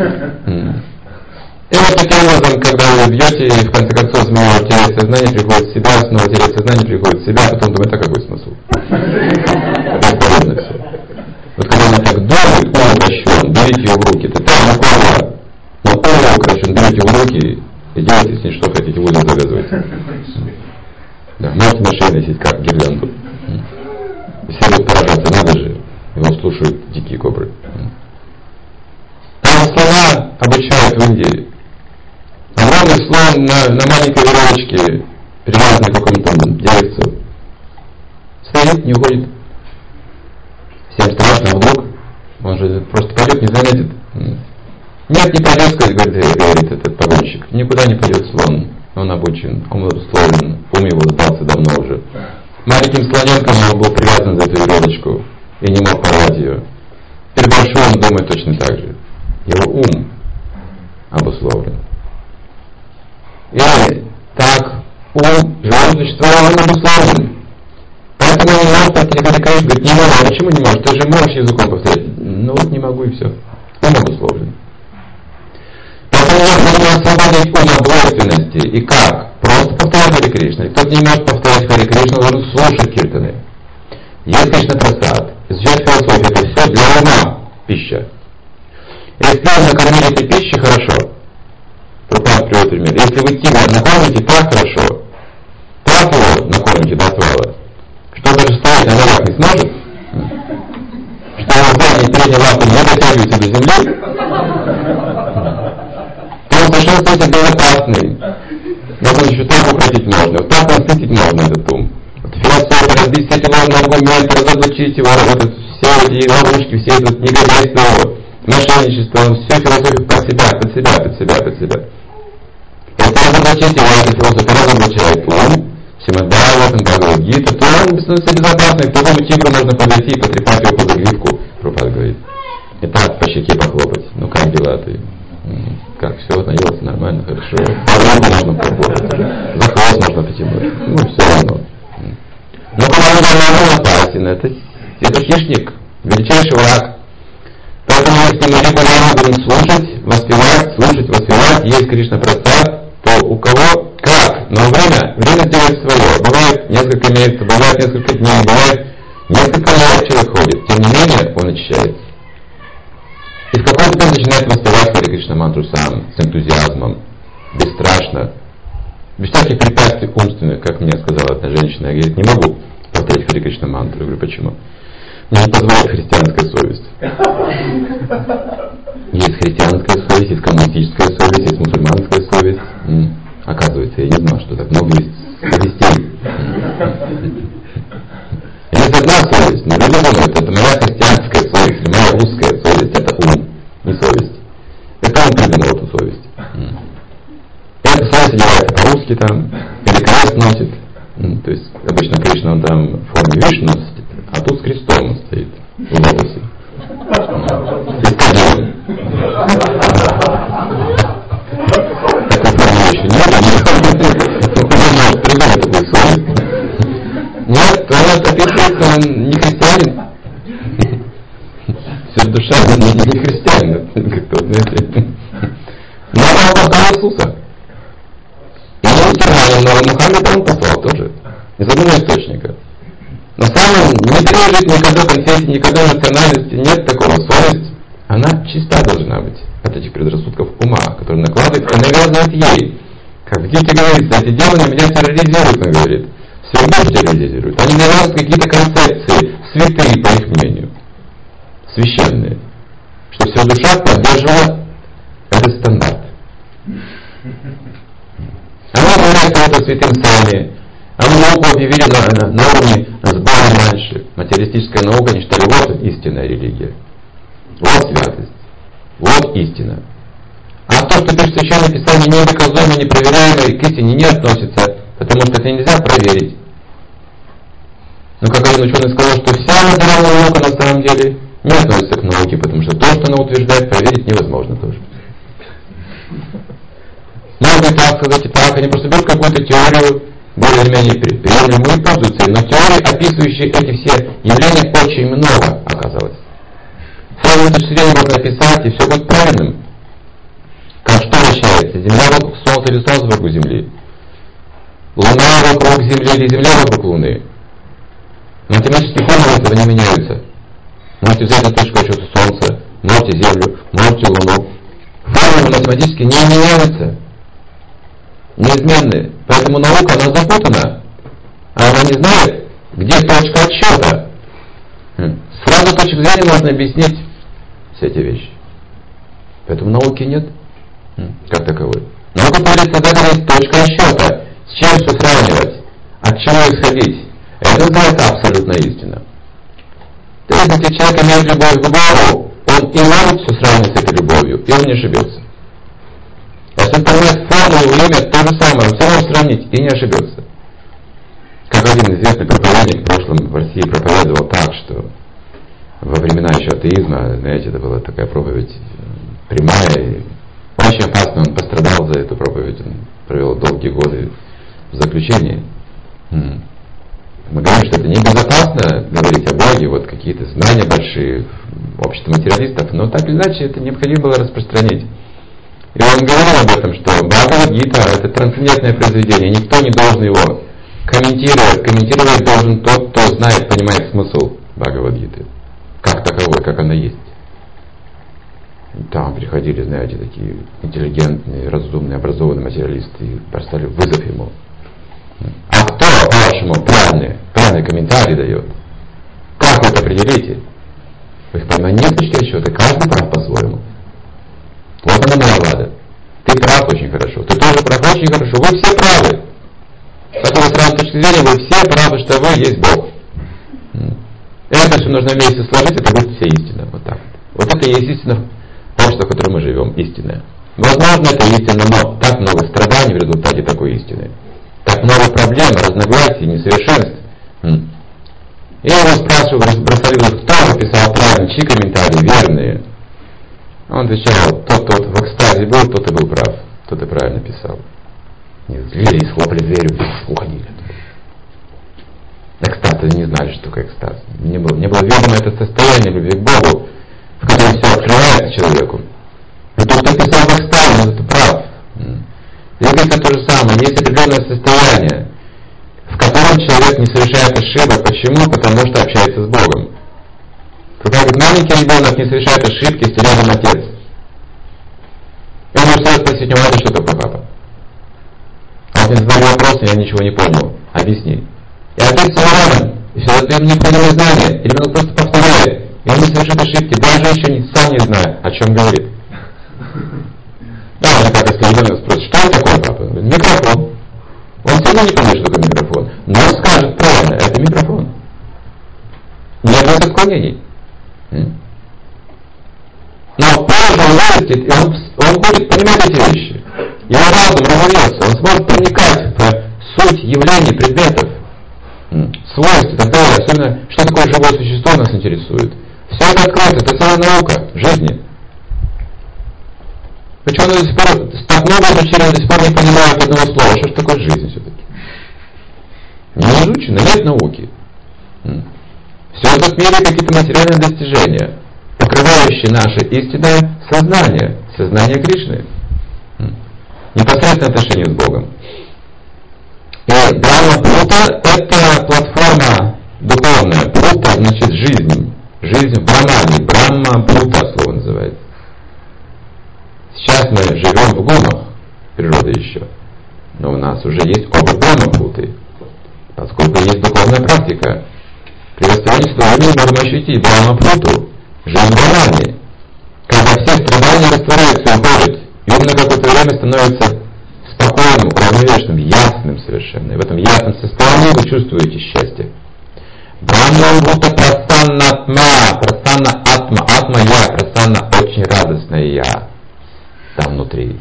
Speaker 1: И вот таким образом, когда вы бьете, и в конце концов змея теряет сознание, приходит в себя, снова теряет сознание, приходит в себя, а потом думает, а какой смысл? Бесполезно все. Вот когда она так думает, ум укращен, берите ее в руки, это так легко, но ум укращен, берите его в руки и делайте с ней что хотите, узел завязывайте. Да, можете на шее носить как гирлянду. И все будут поражаться, надо же, его слушают дикие кобры. Там слона обучают в Индии. Огромный слон на маленькой веревочке, привязанный к какому-то деревцу. Стоит, не уходит. Всем страшно, а вдруг он же просто пойдет, не заметит. Нет, не пойдет, говорит этот погонщик. Никуда не пойдет слон. Он обучен, он обусловлен, ум его сдался давно уже. Маленьким слоненком он был привязан за эту веревочку и не мог порвать ее. Теперь большой он думает точно так же. его ум обусловлен. Или так ум живого существа, он обусловлен. Поэтому он не может повторить Харе Кришна. Говорит, не могу. А почему не можешь? Ты же можешь языком повторять. Ну вот не могу и все. Ум обусловлен. Поэтому необходимо освободить ум от двойственности. И как? Просто повторять Харе Кришна. И кто не может повторять Харе Кришна, должен слушать киртаны. Есть Кришна Прасад. Изучать философию, это все для ума пища. Если тигра накормили этой пищей, хорошо. Прабхупада приводит пример. Если вы тигра накормите, так хорошо. Так его накормите до отвала. Что даже стоять на ногах не сможет? Что его задние и передние лапы не дотягиваются до земли? То он совершенно становится безопасный. Вот он еще так укротить можно, вот так насытить можно этот ум. Вот философия, разбить все эти ложные аргументы, разоблачить его, вот все эти ловушки, все это негодяйство его, мошенничество, он всю философию под себя. Если разоблачить его, эта философия разоблачает ум, Шримад-Бхагаватам, Бхагавад-гита, то он становится безопасным, к такому тигру можно подойти и потрепать его по загривку, Прабхупада говорит. И так по щеке похлопать. Ну как дела ты? Как, все, наелся нормально, хорошо. По руку можно похлопать, за хвост можно потянуть. Ну, все равно. Но когда он опасен, это хищник, величайший враг. Поэтому если мы регулярно будем слушать, воспевать, есть Кришна Прасад, то у кого как? Но время делает свое. Бывает несколько месяцев, бывает несколько дней, бывает несколько лет человек ходит. Тем не менее, он очищается. И в какой-то момент начинает воспевать Харе Кришна мантру сам, с энтузиазмом, бесстрашно, без всяких препятствий умственных, как мне сказала одна женщина. Я говорит, не могу повторять Харе Кришна мантру. Я говорю, почему? Мне не позволяет христианская совесть. Есть христианская совесть, есть коммунистическая совесть, есть мусульманская совесть. Оказывается, я не знал, что так много есть совестей. Есть одна совесть, но люди думают, это моя христианская совесть, или моя русская совесть, это ум, не совесть. Это он придумал эту совесть. Эта совесть одевается по-русски там, или крест носит. То есть обычно Кришна он там в форме Вишну носит, а тут с крестом он стоит в лотосе. И с кадилом. Такой формы еще нет, он может придумать такую совесть. Нет, он описывается, он не христианин. Все душа не христианин, как-то, знаете. Но он послал Иисуса. И он мусульманин, но Мухаммеда он послал тоже. Из одного источника. Но сам не принадлежит никогда конфессии, никогда национальности, нет такого. Совесть, она чиста должна быть от этих предрассудков ума, которые накладывает и навязывает ей. Как в Гите говорится, эти демоны меня терроризируют, он говорит. Все больше терроризируют. Они навязывают какие-то концепции, святые, по их мнению, священные, что вся душа поддерживала этот стандарт. Они являются это святым сами. Они науку объявили на уровне сбора раньше. Материалистическая наука, они считали, вот истинная религия. Вот святость. Вот истина. А то, что пишет Священное Писание, недоказуемо, непроверяемо и к истине не относится, потому что это нельзя проверить. Но как один ученый сказал, что вся материальная наука на самом деле не относится к науке, потому что то, что она утверждает, проверить невозможно тоже. Можно и так сказать, и так. Они просто берут какую-то теорию, более-менее приемлемую и пользуются. Но теорий, описывающих эти все явления, очень много оказалось. Сразу точки зрения можно описать, и все будет правильным. Как что вращается? Земля вокруг Солнца или Солнце вокруг Земли? Луна вокруг Земли или Земля вокруг Луны? Математические формулы этого не меняются. Можете взять на точку отсчета Солнца, можете Землю, можете Луну. Формулы математически не меняются. Неизменные. Поэтому наука, она запутана. Она не знает, где точка отсчета. Сразу точек зрения можно объяснить все эти вещи. Поэтому науки нет. Как таковой. Наука говорит, когда есть точка отсчета. С чем все сравнивать? От чего исходить? Это называется абсолютная истина. То есть, если человек имеет любовь к Богу, он и может все сравнивать с этой любовью, и он не ошибется. Если он понимает формулу, имя, то же самое, он все может сравнить и не ошибется. Как один известный проповедник в прошлом в России проповедовал так, что во времена еще атеизма, знаете, это была такая проповедь прямая и очень опасная. Он пострадал за эту проповедь, он провел долгие годы в заключении. Мы говорим, что это небезопасно говорить о Боге, вот какие-то знания большие, общество материалистов, но так или иначе это необходимо было распространить. И он говорил об этом, что Бхагавад-гита — это трансцендентное произведение, никто не должен его комментировать. Комментировать должен тот, кто знает, понимает смысл Бхагавад-гиты, как таковой, как она есть. Там приходили, знаете, такие интеллигентные, разумные, образованные материалисты и поставили вызов ему. А кто, по-вашему, правильный комментарий дает? Как вы это определите? Вы их понимаете, нет точки отсчета, каждый прав по-своему. Вот она моя лада. Ты прав очень хорошо, ты тоже прав очень хорошо, вы все правы. С такой странной точки зрения вы все правы, что вы есть Бог. Это все нужно вместе сложить, это будет вся истина. Вот так. Вот это и есть истина, общество, в котором мы живем, истинное. Возможно, это истина, но так много страданий в результате такой истины. Так много проблем, разногласий, несовершенств. И я его спрашивал, бросали, кто написал правильно, чьи комментарии верные. Он отвечал, тот в экстазе был, тот и был прав, тот и правильно писал. Не злились, хлопали дверью, уходили. Экстаз, они не знали, что такое экстаз. Не было видимо это состояние любви к Богу, в котором все открывается человеку. И тот, кто писал в экстазе, он это прав. Здесь это то же самое. Есть определенное состояние, в котором человек не совершает ошибок. Почему? Потому что общается с Богом. Когда маленький ребенок не совершает ошибки, если рядом отец. И он может спросить у него, что такое папа? А он мне задал вопрос, и я ничего не понял. Объясни. И отец все рядом, и все это необходимые знания. И ребенок просто повторяет. И он не совершит ошибки, даже еще сам не зная, о чем говорит. Да, он как если ребенок спросит, что это такое, папа? Он говорит, микрофон. Он все равно не понимает, что такое микрофон. Но скажет правильно, это микрофон. Нет отклонений. Но позже он вырастет, и он будет понимать эти вещи. Его разум разовьется, он сможет проникать в суть явлений, предметов, свойств и так далее. Особенно, что такое живое существо нас интересует. Все это откроется, это целая наука жизни. Почему до сих пор, так много изучения, до сих пор не понимают одного слова. Что же такое жизнь все-таки? Не изучено, нет науки. Все в этом мире какие-то материальные достижения, покрывающие наше истинное сознание, сознание Кришны. Непосредственное отношение с Богом. И Брахма-прута — это платформа духовная. Прута значит жизнь. Жизнь в Брахмане. Брахма-прута слово называется. Сейчас мы живем в гунах природы еще. Но у нас уже есть опыт Брахма-пруты. Поскольку есть духовная практика. При восстановлении состояния можем ощутить Брахма-пруту, жизнь в Брахмане. Когда все страдания растворяются и уходят, и ум на какое-то время становится спокойным, уравновешенным, ясным совершенно. И в этом ясном состоянии вы чувствуете счастье. Брахма-прута прасанна-атма, прасанна-атма, атма-я, прасанна очень радостное я. Там внутри.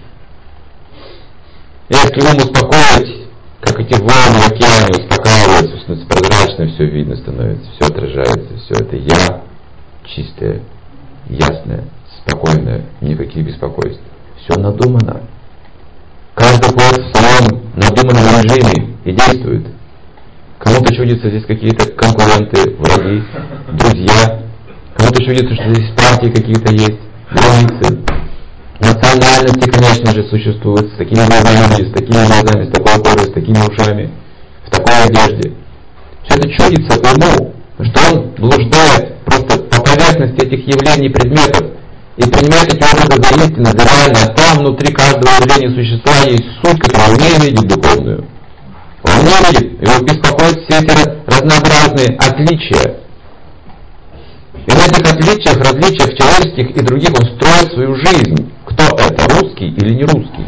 Speaker 1: Если ум успокоить, как эти волны в океане успокаиваются, становится прозрачно, все видно становится, все отражается, все это я, чистое, ясное, спокойное, никаких беспокойств. Все надумано. Каждый ходит в своем надуманном режиме и действует. Кому-то чудится здесь какие-то конкуренты, враги, друзья. Кому-то чудится, что здесь партии какие-то есть, границы. Национальности, конечно же, существуют с такими глазами, с такими глазами, с такой кожей, с такими ушами, в такой одежде. Все это чудится уму, что он блуждает просто по поверхности этих явлений, предметов, и принимает эти образы за истину, за реально, а там внутри каждого явления существа есть суть, которую он не видит духовную. Он не видит, его беспокоят все эти разнообразные отличия. И на этих отличиях, различиях человеческих и других он строит свою жизнь. Кто это, русский или не русский?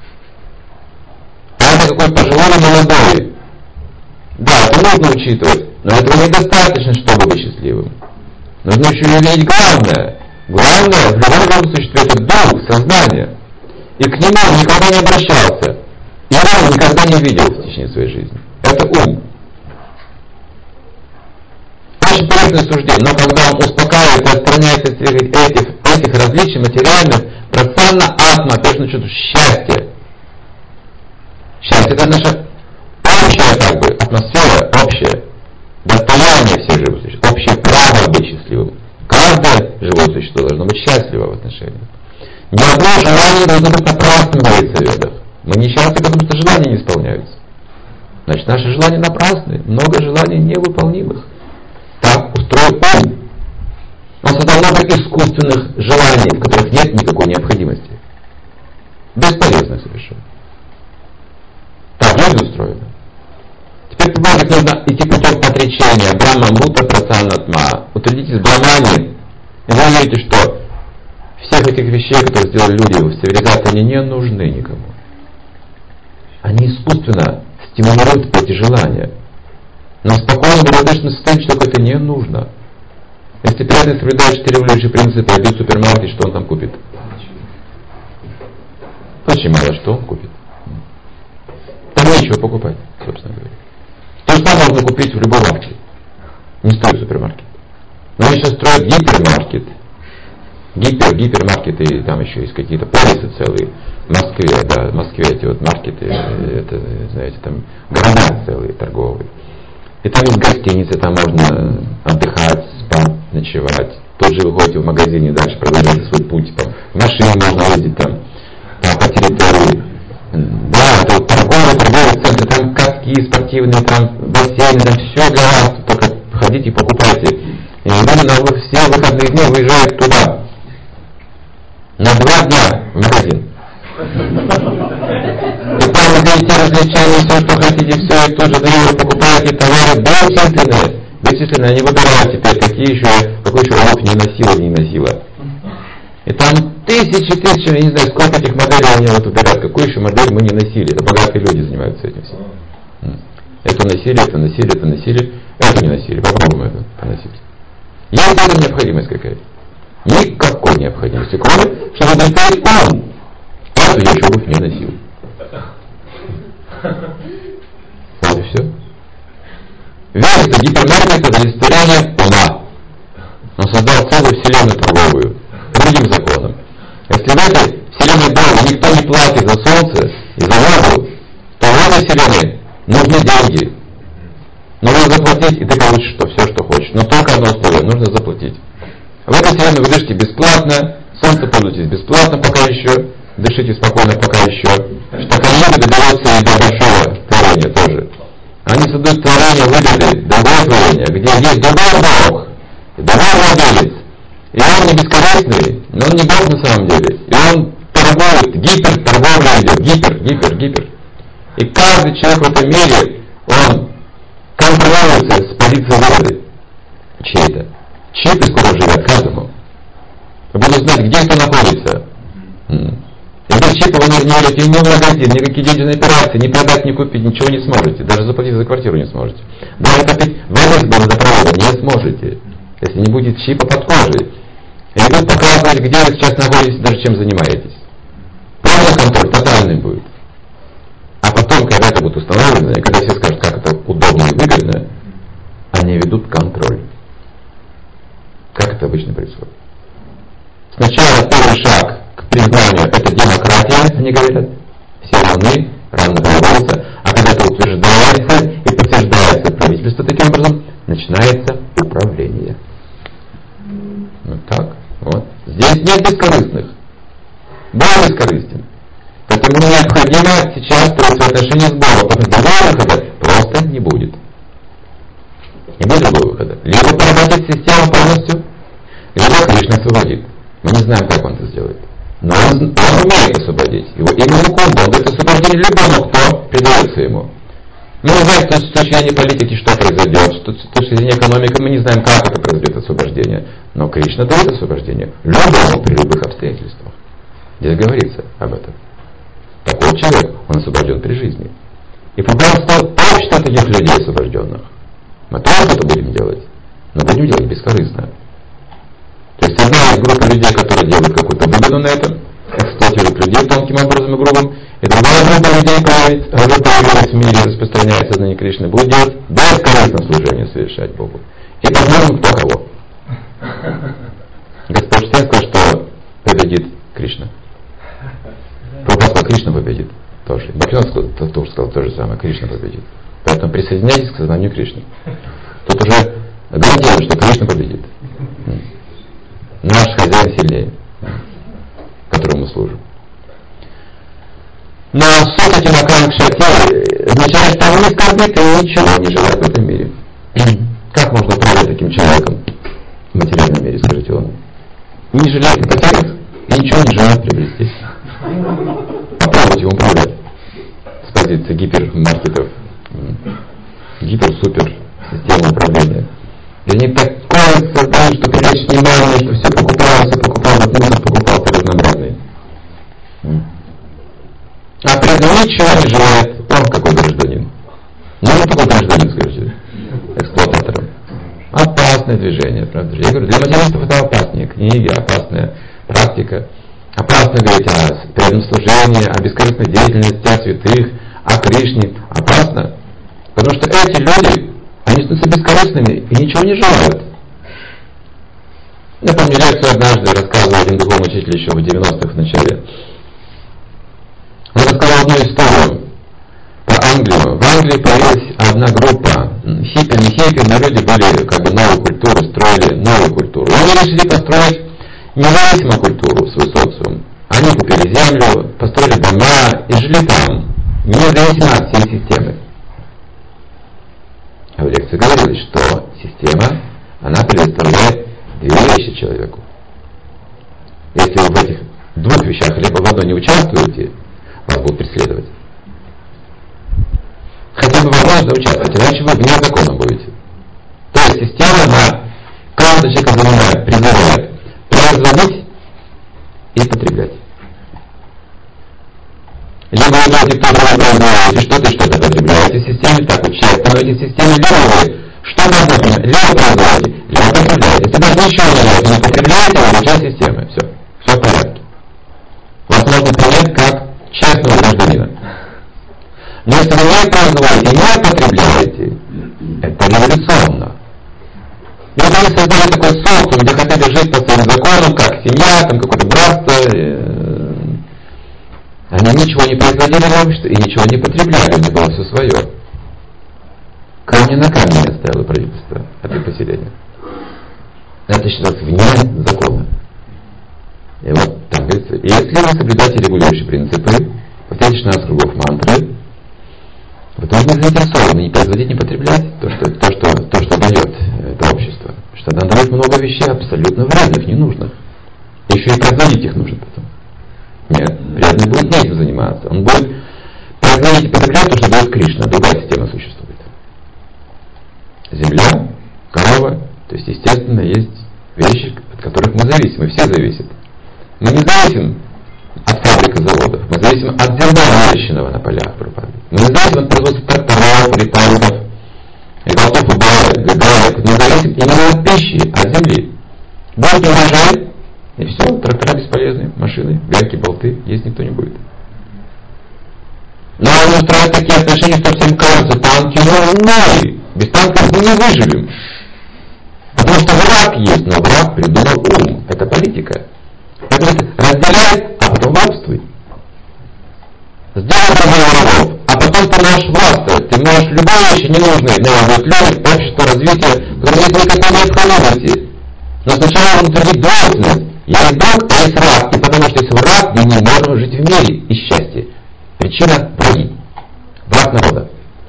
Speaker 1: А это какой пожилой или молодой? Да, это нужно учитывать, но этого недостаточно, чтобы быть счастливым. Нужно еще увидеть главное. Главное в любом живом существе — это дух, сознание. И к нему он никогда не обращался. И он никогда не видел в течение своей жизни. Это ум. Очень серьезное суждение. Но когда он успокаивает и отстраняется от этих различий материальных, працанна атма, опять начнет счастье. Счастье — это наша общая как бы атмосфера, общее достояние всех живых существ, общее право быть счастливым. Каждое живое существо должно быть счастливо в отношениях. Ни одно желание должно быть напрасным, говорится в ведах. Мы несчастны, потому что желания не исполняются. Значит, наши желания напрасны, много желаний невыполнимых. Так устроен ум. Он создал много искусственных желаний, в которых нет никакой необходимости. Бесполезных совершенно. Так жизнь устроена. Теперь понимаете, нужно идти путем отречения. Брахма мута працанатма. Утвердитесь в Брахмане. И вы увидите, что всех этих вещей, которые сделали люди в цивилизации, они не нужны никому. Они искусственно стимулируют эти желания. Но в спокойном безразличном состоянии человеку это не нужно. Если преданный соблюдает 4 высшие принципа, пойдет в супермаркет, что он там купит? Очень мало что он купит. Там нечего покупать, собственно говоря. То же самое можно купить в любой лавке. Не стоит супермаркет. Но они сейчас строят гипермаркет. Гипермаркеты, и там еще есть какие-то полисы целые. В Москве, да, в Москве эти вот маркеты, это, знаете, там города целые торговые. И там есть гостиницы, там можно отдыхать, спать, ночевать. Тут же выходите в магазине, дальше продолжаете свой путь. Там, в машине можно ездить там по территории. Да, это вот торговый центр, там катки спортивные, там бассейны, там все для вас. Только ходите и покупайте. И люди на все выходные дни выезжают туда. На 2 дня в магазин. И там вы даете развлечения, все, что хотите, все, и тоже вы покупаете товары бесчисленные. Они выбирают теперь, какой еще урок не носила. И там тысячи, я не знаю, сколько этих моделей они вот выбирают, какую еще модель мы не носили. Это богатые люди занимаются этим всем. Это носили, это не носили. Попробуем это поносить. Есть в этом необходимость какая-то? Никакой необходимости, кроме, чтобы удовлетворить ум. Эту я еще обувь не носил. Вот и все. Весь это гипермаркет — это олицетворение ума. Он создал целую вселенную торговую, другим законом. Если в этой вселенной Бога никто не платит за солнце и за воду, то в этой вселенной нужны деньги. Нужно заплатить, и ты получишь все, что хочешь. Но только одно условие — нужно заплатить. В этой вселенной вы дышите бесплатно, солнце пользуйтесь бесплатно пока еще, дышите спокойно пока еще. Штаканины доберется и до большого творения тоже. Они создают творение выгоды, другое творение, где есть другой Бог, другой владелец. И он не бескорыстный, но он не Бог на самом деле. И он торгует, гиперторговля идет, гипер. И каждый человек в этом мире, он контролируется с позиции выгоды чьей-то. Чипы скоро живет каждому. Вы будете знать, где кто находится. И без чипа вы не можете ни в магазин, никакие денежные операции, ни продать, ни купить, ничего не сможете. Даже заплатить за квартиру не сможете. Даже купить воду с водопровода не сможете, если не будет чипа под кожей. И будут показывать, где вы сейчас находитесь, даже чем занимаетесь. Полный контроль, тотальный будет. А потом, когда это будет установлено, и когда все скажут, как это удобно и выгодно, они ведут контроль. Как это обычно происходит? Сначала первый шаг к признанию — это демократия, они говорят. Все равны, равноправные голоса. А когда это утверждается и подтверждается правительство таким образом, начинается управление. Вот так. Вот. Здесь нет бескорыстных. Бог бескорыстен. Поэтому необходимо сейчас строить свои отношения с Богом, потому что другого выхода просто не будет. Не будет другого выхода. Либо поработать систему полностью, либо Кришна освободит. Мы не знаем, как он это сделает. Но он умеет освободить. Именно Кунда, он дает освобождение любому, кто предается ему. Мы не знаем, что с точки зрения политики что произойдет, что с точки зрения экономики мы не знаем, как это произойдет освобождение. Но Кришна дает освобождение любому при любых обстоятельствах. Здесь говорится об этом. Такой человек, он освобожден при жизни. И пожалуйста, общество таких людей освобожденных. Мы тоже это будем делать, но будем делать бескорыстно. То есть одна из группы людей, которые делают какую-то выгоду на этом, эксплуатируют людей тонким образом и грубым, и другая группа людей появилась в мире, распространяет сознание Кришны, будет делать бескорыстное служение, совершать Богу. И посмотрим, кто кого. Господь Читания сказал, что победит Кришна. Прабхупада сказал, Кришна победит. Тоже. Бхактивинода тоже сказал то же самое, Кришна победит. Поэтому присоединяйтесь к сознанию Кришны. Тут уже гарантирует, что Кришна победит. Наш хозяин сильнее, которому мы служим. Но суть этих Аканкшати означает, что он не скорбит и ничего не желает в этом мире. Как можно управлять таким человеком в материальном мире, скажите вам? Не жалеет о потерях и ничего не желает приобрести. Попробуйте управлять с позиции гипермаркетов, гипер-супер системы управления. И они такое создали, что привлечь внимание, что все покупал, вот мусор покупал разнообразный. А при этом ничего не желает. Он какой гражданин? Ну, не такой гражданин, скажите, эксплуататором. Опасное движение, правда же? Я говорю, для материалистов это опасные книги, опасная практика. Опасно говорить о преданном служении, о бескорыстной деятельности, о святых, о Кришне. Опасно. Потому что эти люди, они становятся бескорыстными и ничего не желают. Я помню лекцию однажды, рассказывал один духовный учитель еще в 90-х в начале. Он рассказал одну историю про Англию. В Англии появилась одна группа хиппи, не хиппи, но люди были как бы новую культуру, строили новую культуру. И они решили построить независимую культуру, свой социум. Они купили землю, построили дома и жили там, независимо от всей системы. А в лекции говорилось, что система, она предоставляет две вещи человеку. Если вы в этих двух вещах либо в одной не участвуете, вас будут преследовать. Хотя бы возможно участвовать, иначе вы вне закона будете. То есть система, она каждого человека призывает производить и потреблять. Либо вы делаете кто-то производите что-то и что-то потребляете в системе, так вот человек становитесь в системе, либо вы что-то, например, либо производите, либо потребляете. Если даже ничего не делаете, но потребляете, вы часть системы. Все в порядке. Вас можно принять как честного гражданина. Но если вы не производите, не потребляете, это революционно. И вот они создали такой социум, где хотели жить по своим законам, как семья, там какое-то братство. Они ничего не производили в обществе и ничего не потребляли, у них было все свое. Камни на камне не оставило правительство от их поселения. Это считалось вне закона. И вот там говорится, если вы соблюдаете регулирующие принципы, повторите 16 кругов мантры, вы должны заинтересованы не производить, не потреблять то, что дает это общество. Что оно дает много вещей абсолютно вредных, ненужных. Еще и производить их нужно потом. Нет, вредный будет не этим заниматься. Он будет производить и потреблять то, что дает Кришна. Другая система существует. Земля, корова. То есть, естественно, есть вещи, от которых мы зависим. И все зависят. Мы не зависим от фабрик и заводов. Мы зависим от зерна, выращенного на полях. Мы не зависим от производства тракторов или танков, и голтов и гаек. Мы зависим именно от пищи, от земли. Будет урожай, и все, трактора бесполезны, машины, гайки, болты, есть никто не будет. Но они устраивают такие отношения, что всем кажется, танки нужны. Без танков мы не выживем. Потому что враг есть, но враг придумал ум. Это политика. Поэтому разделяй, а потом властвуй. Сделай много врагов, а потом ты можешь властвовать. Ты можешь любые вещи ненужные, но будет люди, общество, развитие, потому что нет никакой необходимости. Но сначала нужно утвердить двойственность. Есть Бог, а есть враг. И потому что есть враг, мы не можем жить в мире и счастье. Причина враги. Враг народа.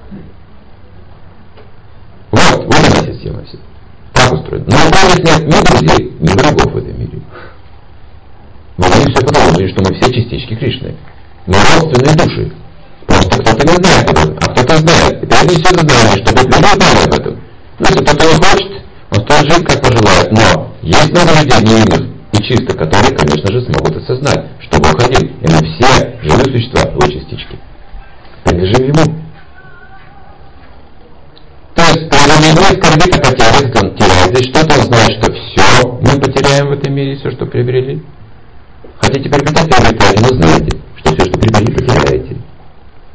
Speaker 1: Вот она система вся. Так устроена. Но у нас нет ни друзей, ни врагов в этом мире. Мы говорим все потому, что мы все частички Кришны. Мы родственные души. Просто кто-то не знает об этом, а кто-то знает. И поэтому все знание, чтобы люди знали об этом. Но если кто-то не хочет, он стоит жить, как пожелает. Но есть много людей невинных и чисто, которые, конечно же, смогут осознать, что Бог один. И мы все живые существа, его частички. Принадлежим Ему. То есть, когда не скорбит о потерях, он теряет здесь что-то, он знает, что все мы потеряем в этом мире, все, что приобрели. Хотите приобретать, приобретайте, но знаете, что все, что приобрели, потеряете.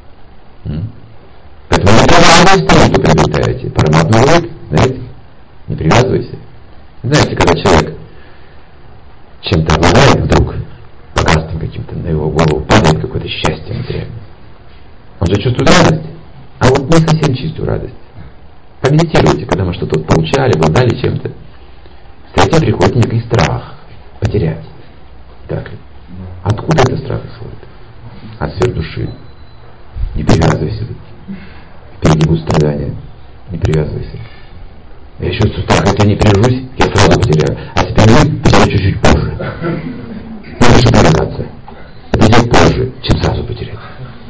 Speaker 1: Поэтому не только радость тому, что приобретаете. Параматма говорит, знаете, не
Speaker 2: не привязывайся. Знаете, когда человек чем-то обладает вдруг, богатством каким-то, на его голову падает какое-то счастье материальное, он же чувствует радость, а вот не совсем чистую радость. Помедитируйте, когда мы что-то получали, обладали чем-то. С этим приходит некий страх потерять. Так ли? Откуда этот страх исходит? От сфер души. Не привязывайся. Впереди будут страдания. Не привязывайся. Я чувствую страх, если я не привяжусь, я сразу потеряю. А если привяжусь, потеряю чуть-чуть позже. Надо же привязаться. Это идет позже, чем сразу потерять.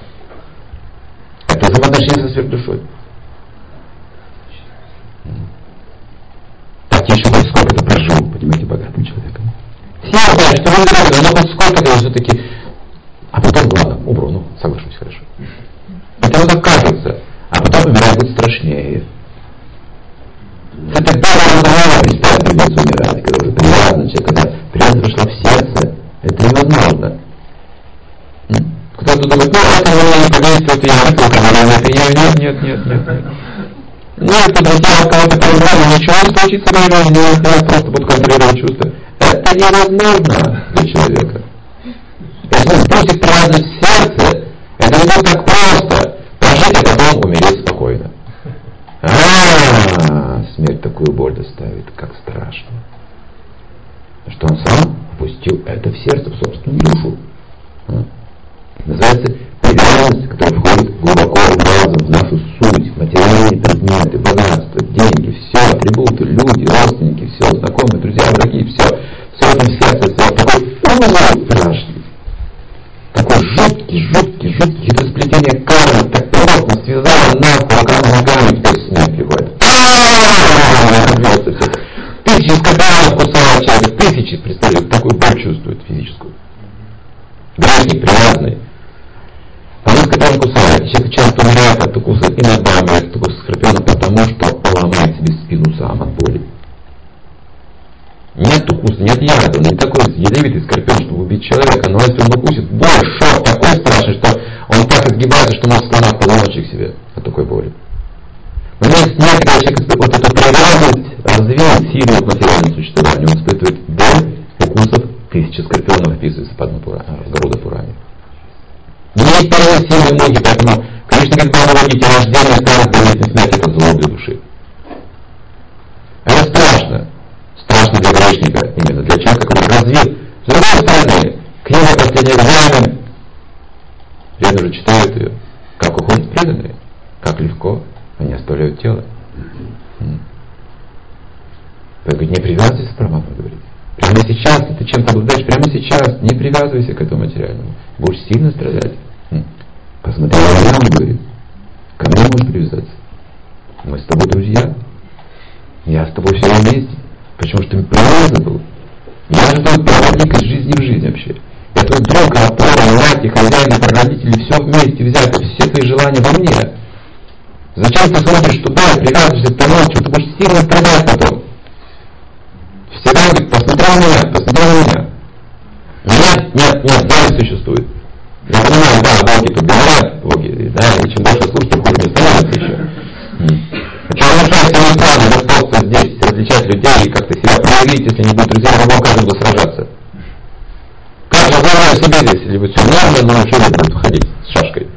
Speaker 2: Это взаимоотношения со сверхдушой. Так, я еще хоть сколько-то прожил, понимаете, богатым человеком. Все знают, что вы здоровы, но хоть сколько-то все-таки. А потом, ладно, умру, соглашусь, хорошо. Это ему так кажется. А потом умирать будет страшнее. Это первое представить, придется умирать, когда уже привязан человек, когда привязанность вошла в сердце, это невозможно. Кто-то думает, это мне не подействует, я выпил, это нет. Нет, друзья, у кого-то по-другому ничего не случится в моей жизни, я просто буду контролировать чувства. Это невозможно для человека. Если он спросит привязанность в сердце, это не будет так просто. Прожить, а потом умереть спокойно. Смерть такую боль доставит, как страшно. Что он сам впустил это в сердце, в собственную душу. Называется привязанность, которая входит глубоко в разум, в нашу суть, материальные предметы, богатство, деньги, все, атрибуты, люди, родственники, все, знакомые, друзья, враги, все в этом сердце, такой страшный. Такой жуткий, это сплетение кармы, так плотно связало нас руками, ногами, кто снег приходит. Тысячи скакалов кусала человека, тысячи, представляете, такую боль чувствует физическую. Грешник, привязанный. А он скакалов кусает, человек часто умирает от укуса, иногда умирает от укуса скорпиона, потому что он ломает себе спину сам от боли. Нет укуса, нет яда, он не такой ядовитый скорпион, чтобы убить человека, но если он укусит, боль, шок такой страшный, что он так изгибается, что может сломать позвоночник себе от такой боли. Но есть некоторые человек, вот эту привязанность развил силу к материальному существованию, он испытывает боль укусов, тысячи скорпионов описывается в Гаруда Пуране. Но есть переносимые муки, поэтому, конечно, когда вы видите рождение, страх, болезнь, смерть, это зло для души. Это страшно. Страшно для грешника, именно для человека, который развил. С другой стороны, книга «Последний экзамен», преданные уже читают ее, как уходят преданные, как легко они оставляют тело. Поэтому не привязывайся, Параматма говорит. Прямо сейчас, ты чем-то обладаешь, прямо сейчас, не привязывайся к этому материальному. Будешь сильно страдать. Посмотри, он говорит, ко мне можешь привязаться. Мы с тобой друзья. Я с тобой все вместе. Почему же ты привязан был? Я же твой проводник из жизни в жизнь вообще. Я твой друг, опора, мать, и хозяин, и родители, все вместе взято, все твои желания во мне. Зачем ты смотришь туда, привязываешься к тому, что ты будешь сильно страдать потом? Всегда говорит, посмотри на меня. Нет, Бог существует. Я понимаю, да, боги тут говорят, боги, да, и чем больше слушать, тем хуже не становится еще. Почему мешает всему странно достаться здесь, различать людей и как-то себя проявить, если не будет друзей, врагом каждый будет сражаться. Как же главное в себе здесь, если будет все нормально, но ничего не будет выходить с шашкой.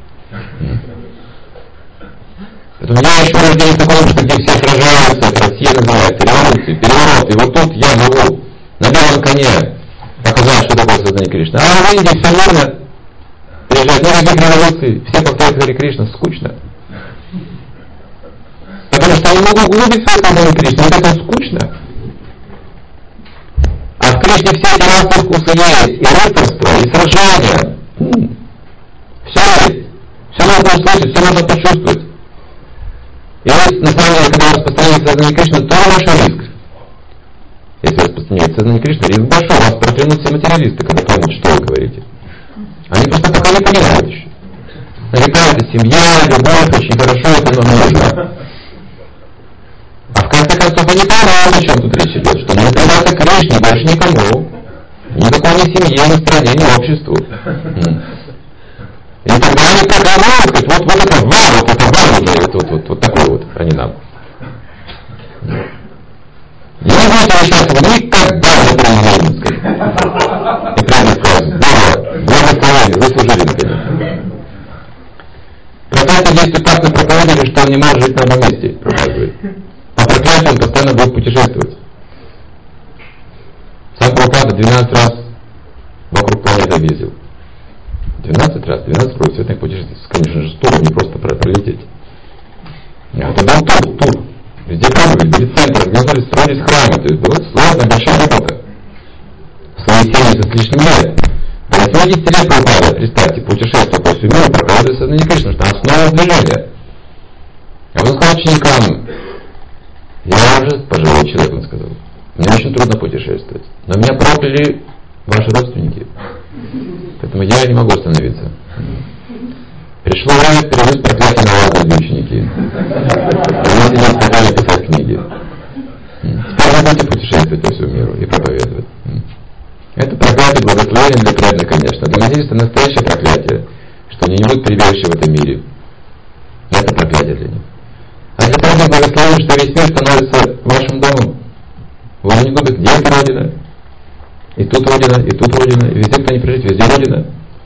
Speaker 2: Поэтому я еще рождение в таком обществе, где все сражаются, это Россия называется, революция, переворот, и вот тут я могу на белом коне показать, что такое сознание Кришны. А в Индии все мирно, приезжают никаких революций, все повторяют Харе Кришна, скучно. Потому что я не могу углубить свое сознание Кришны, вот это скучно. А в Кришне все эти разные вкусы есть, и рыцарство, и сражения. Все есть. Все можно услышать, все можно почувствовать. И вот, на самом деле, когда распространяется сознание Кришны, то большой риск. Если распространяется сознание Кришны, риск большой. Вас проклянут все материалисты, когда поймут, что вы говорите. Они просто пока не понимают еще. Нарекают, семья, любовь, очень хорошо, это нужно. А в конце концов они понимают, о чем тут речь идет, что не предаться Кришне, больше никому. Никакой ни семье, ни стране, ни обществу. И тогда они проклянут, вот это вам дает, вот такой вот, а не нам. не может жить на одном месте, Прабхупада. По проклятию он постоянно будет путешествовать. Сам Прабхупада 12 раз вокруг планеты объездил. 12 раз, 12 кругосветных путешествий. Конечно же, с туром не просто пролететь. Это был тур. Везде проповедь, были центры, где строились храмы. То есть была сложная, большая работа. В свои 70 с лишним лет. До 80 лет Прабхупада, представьте, путешествие по всему миру, проповедует сознание Кришны, что основа движения. А он сказал ученикам: я уже пожилой человек, он сказал. Мне очень трудно путешествовать. Но меня прокляли ваши родственники. Поэтому я не могу остановиться. Пришло время перевести проклятие на вас, дорогие ученики. Они сидят, хотели писать книги. Теперь вы будете путешествовать по всему миру и проповедовать. Это проклятие благословение для преданных, конечно. Для материста настоящее проклятие, что они не будут прибежище в этом мире. Это проклятие для них. А для преданных благословение, что весь мир становится вашим домом. Вы не губите, где это Родина? И тут Родина, и тут Родина, и везде, кто не прижит, везде Родина.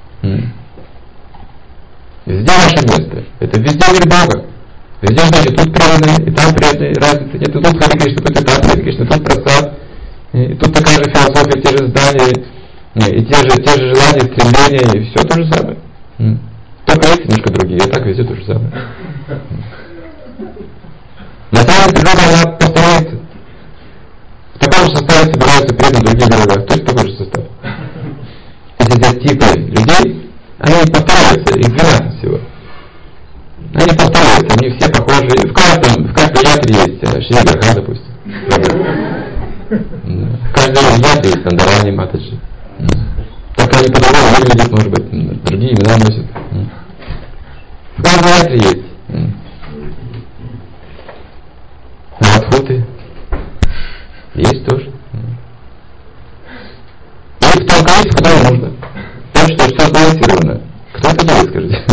Speaker 2: Везде ваше место. Это везде мир Бога. Везде, значит, тут преданные, и там преданные, разницы нет. И тут Хари Кришна, тут и там Хари Кришна, тут просад. И тут такая же философия, те же здания, и те же желания, стремления, и все то же самое. Только эти немножко другие, а так везде то же самое. На самом деле природа, она повторяется. В таком же составе собираются преданные в других городах. То есть такой же состав. Если взять типы людей, они повторяются, их 12 всего. Они повторяются, они все похожи. В каждой ятре есть Шри Граха, допустим. В каждой ятре есть Андарани Матаджи. Только они по-другому выглядят, может быть, другие имена носят. В каждой ятре есть. Адхуты есть тоже. И в том количестве, которое нужно. Так что все сбалансировано. Кто это делает, скажите?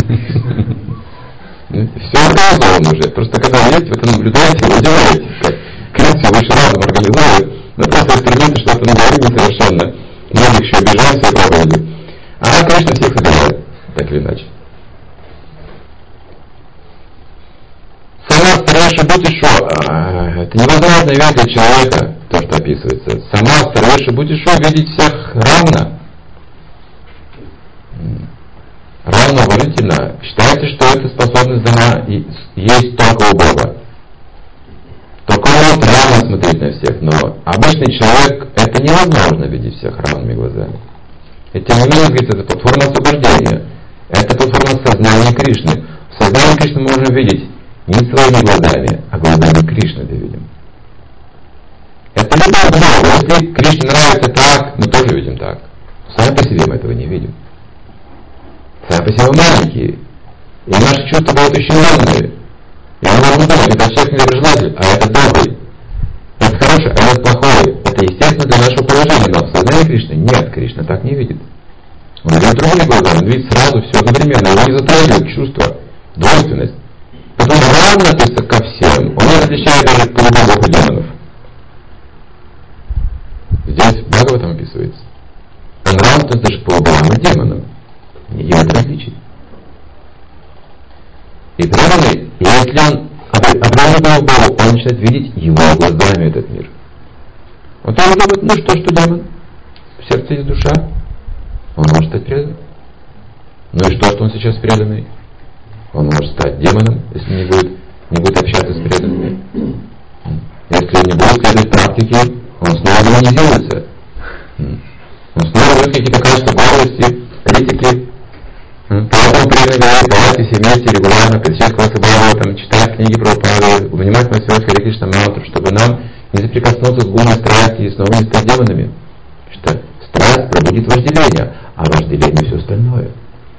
Speaker 2: Все организовано уже. Просто когда есть, вы это наблюдаете, вы делаете. Как Кришна выше разум организует. Но просто инструменты что-то наговорили несовершенно. Многих еще обижают свои проповеди. А Кришна всех собирает. Так или иначе. Сама Стареша Бутишо, это невозможно видеть для человека, то, что описывается. Сама Стареша Бутишо видеть всех равно. Равно уважительно. Считается, что эта способность дана есть только у Бога. Только он может равно смотреть на всех, но обычный человек, это невозможно видеть всех равными глазами. И тем не менее, говорится, это платформа освобождения. Это платформа сознания Кришны. В сознании Кришны мы можем видеть не своими глазами, а глазами Кришны это видим. Это любое благо. Если Кришне нравится так, мы тоже видим так. Сами по себе мы этого не видим. Сами по себе мы маленькие. И наши чувства будут очень разные. И мы можем думать, это человек недоброжелатель, а это добрый. Это хороший, а это плохой. Это естественно для нашего положения. Но в сознании Кришны нет, Кришна так не видит. Он видит другими глазами, он видит сразу все одновременно. Его не затрагивает чувство, двойственность. Потом равно относится ко всем. Он не различает даже полубогов и демонов. Здесь Бхагаватам описывается. Он равно относится даже к полубогам и демонам. Не делает различий. И преданный, если он обращает Богу, он начинает видеть его глазами этот мир. Он тоже думает, ну что демон? В сердце есть душа. Он может стать преданным. Ну и что он сейчас преданный? Он может стать демоном, если не будет общаться с преданными. Если он не будет следовать практике, он снова демонизируется. Он снова будет какие-то качества гордости, критики. Поэтому преданные говорят, давайте все вместе регулярно посещать классы Бхагаватам, читать книги Прабхупады, внимательно слушать Хари Кришна мантру, чтобы нам не соприкоснуться с гуной страсти и снова не стать демонами. Что страсть пробудит вожделение, а вожделение все остальное.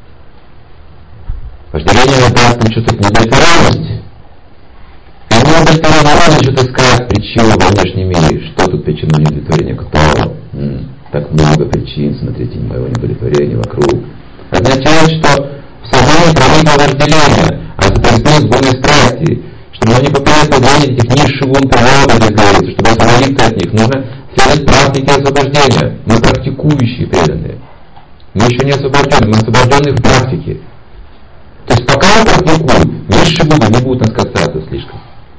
Speaker 2: Вожделение даст нам чувствовать неудовлетворенность. И неудовлетворенность начнет искать причину во внешнем мире. Что тут причина неудовлетворения? Кто? Так много причин, смотрите, моего неудовлетворения вокруг. Означает, что в сознании проникло вожделение, а соприкоснулось с гуной страсти. Чтобы он не попадал под влияние этих низших гун природы, здесь говорится, чтобы освободиться от них, нужно следовать практике освобождения. Мы практикующие преданные. Мы еще не освобождены, мы освобождены в практике. То есть пока мы практикуем, низшие Будды не будут нас касаться слишком.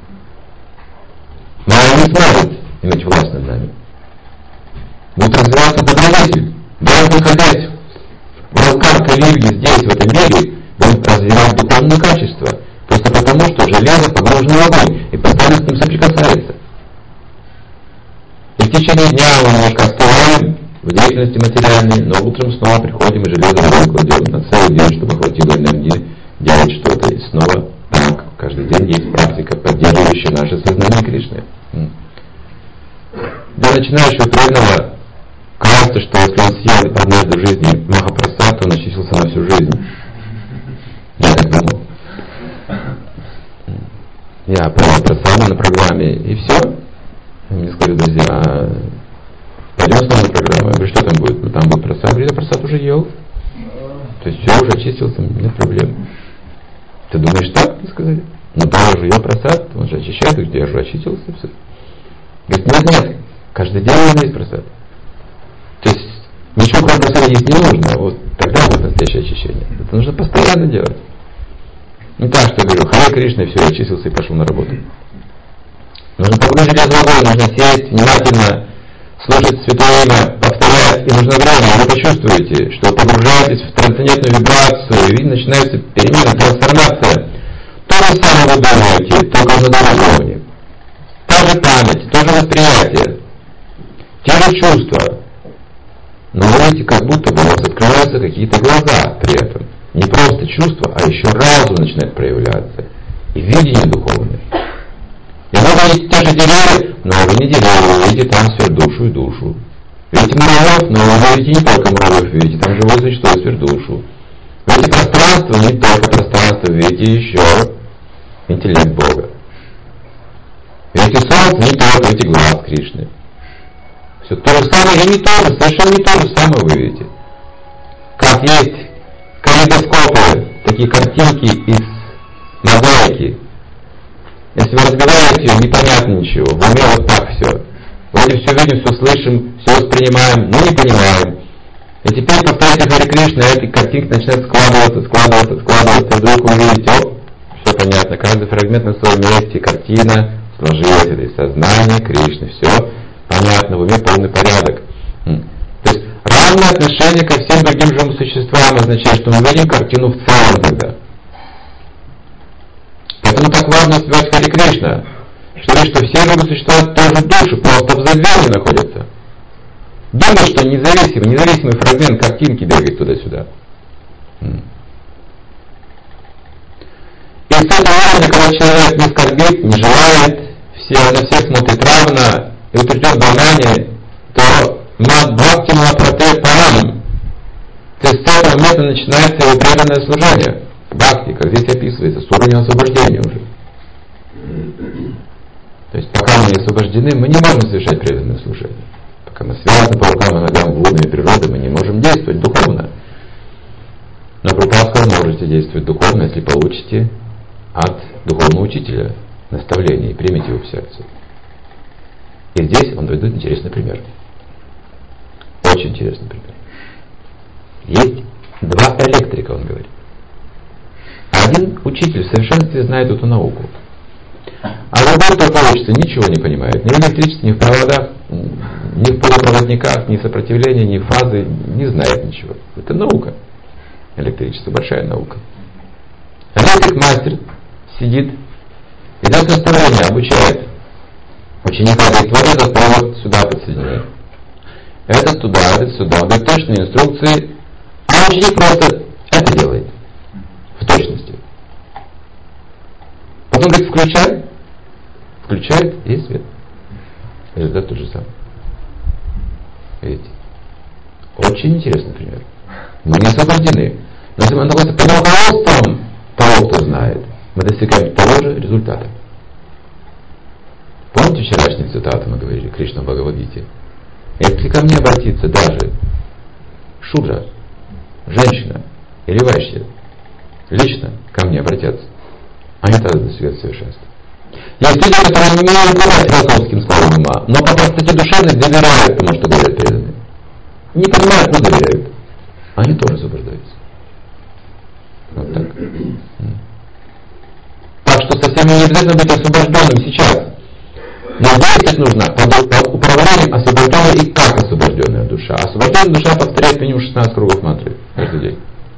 Speaker 2: Но они не смогут иметь власть над нами. Будет развиваться добродетель. Даже находясь в разгар кали-юги здесь, в этом мире, будет развивать духовные качества. Просто потому, что железо погружено в огонь и постоянно с ним соприкасается. И в течение дня мы немножко остываем в деятельности материальной, но утром снова приходим и железо в огонь кладем на целый день, чтобы хватило энергии делать что-то. И снова так. Каждый день есть практика, поддерживающая наше сознание Кришны. Для начинающего преданного кажется, что если он съел однажды в жизни Махапрасад, то он очистился на всю жизнь. Я так думал. Я понял просаду на программе, и все. Мне сказали друзья, пойдем снова на программу. Я говорю, что там будет? Ну, там будет просад. Я говорю, я просад уже ел. То есть все, уже очистился, нет проблем. Ты думаешь так? Мне сказали. Ну да, я уже ел просад, он же очищает, где я же очистился, все. Говорит, нет, каждый день нужно есть просад. То есть ничего кроме просада есть не нужно, вот тогда будет настоящее очищение. Это нужно постоянно делать. Не так, что я говорю, Харе Кришна, и все, я очистился и пошел на работу. Нужно погрузить железо в огонь, нужно сесть внимательно, слушать святое имя, повторять, и нужно время, вы почувствуете, что вы погружаетесь в трансцендентную вибрацию, и начинается перемена, трансформация. То же самое вы думаете, только на другом уровне. Та же память, то же восприятие, те же чувства. Но вы видите, как будто бы у вас открываются какие-то глаза при этом. Не просто чувства, а еще разум начинает проявляться. И видение духовное. И вы видите те же деревья, но вы не деревья, вы видите там сверхдушу и душу. Видите муравьев, но вы видите не только муравьев, видите там живое существо и сверхдушу. Видите пространство, не только пространство, видите еще интеллект Бога. Видите солнце, не только видите глаз Кришны. Все то же самое и не то же, совершенно не то же самое вы видите. Как есть калейдоскопы, такие картинки из мозаики. Если вы разбираете ее, непонятно ничего. В уме вот так все. Вроде все видим, все слышим, все воспринимаем, но не понимаем. И теперь повторяйте Харе Кришна, и эти картинки начинают складываться. Вдруг вы видите, все понятно, каждый фрагмент на своем месте, картина сложилась, это и сознание Кришны, все понятно, в уме полный порядок. То есть равное отношение ко всем другим живым существам означает, что мы видим картину в целом тогда. Поэтому так важно воспевать Харе Кришна, что все живые существа тоже души, просто в забвении находятся. Думаю, что независимый фрагмент картинки бегает туда-сюда. И с этого уровня, когда человек не скорбит, не желает, на всех смотрит равно и утвержден знание, то Бхакти Махапрате Парам. То есть с этого момента начинается его преданное служение. Бхакти, как здесь описывается, с уровня освобождения уже. То есть пока мы не освобождены, мы не можем совершать преданное служение. Пока мы связаны по рукам и ногам водными природы, мы не можем действовать духовно. Но Прабхупада сказал, можете действовать духовно, если получите от духовного учителя наставление и примите его в сердце. И здесь он дает интересный пример. Очень интересный пример. Есть два электрика, он говорит. Один учитель в совершенстве знает эту науку. А другой, кто получится, ничего не понимает. Ни в электричестве, ни в проводах, ни в полупроводниках, ни в сопротивлении, ни в фазы, не знает ничего. Это наука. Электричество, большая наука. Электрик-мастер сидит и дает наставление, обучает ученика, говорит, вот этот провод сюда подсоединяй. Этот туда, этот сюда. Он дает точные инструкции, а ученик просто это делает. В точности. Потом говорит, включает, и свет. Результат тот же самый. Видите? Очень интересный пример. Мы не освобождены. Но если мы находимся под руководством того, кто знает, мы достигаем того же результата. Помните вчерашнюю цитату, мы говорили, Кришна в Бхагавад-гите? Если ко мне обратиться даже шудра, женщина или вайшья, лично ко мне обратятся, они тогда достигают совершенства. Есть люди, которые не умеют понимать философским словом ума, но по простоте душевной доверяют тому, что говорят преданные. Не понимают, но доверяют. Они тоже освобождаются. Вот так. причем не обязательно быть освобожденным сейчас. Но действовать нужно под управлением освобожденной и как освобожденная душа. Освобожденная душа повторяет минимум 16 кругов мантры каждый день.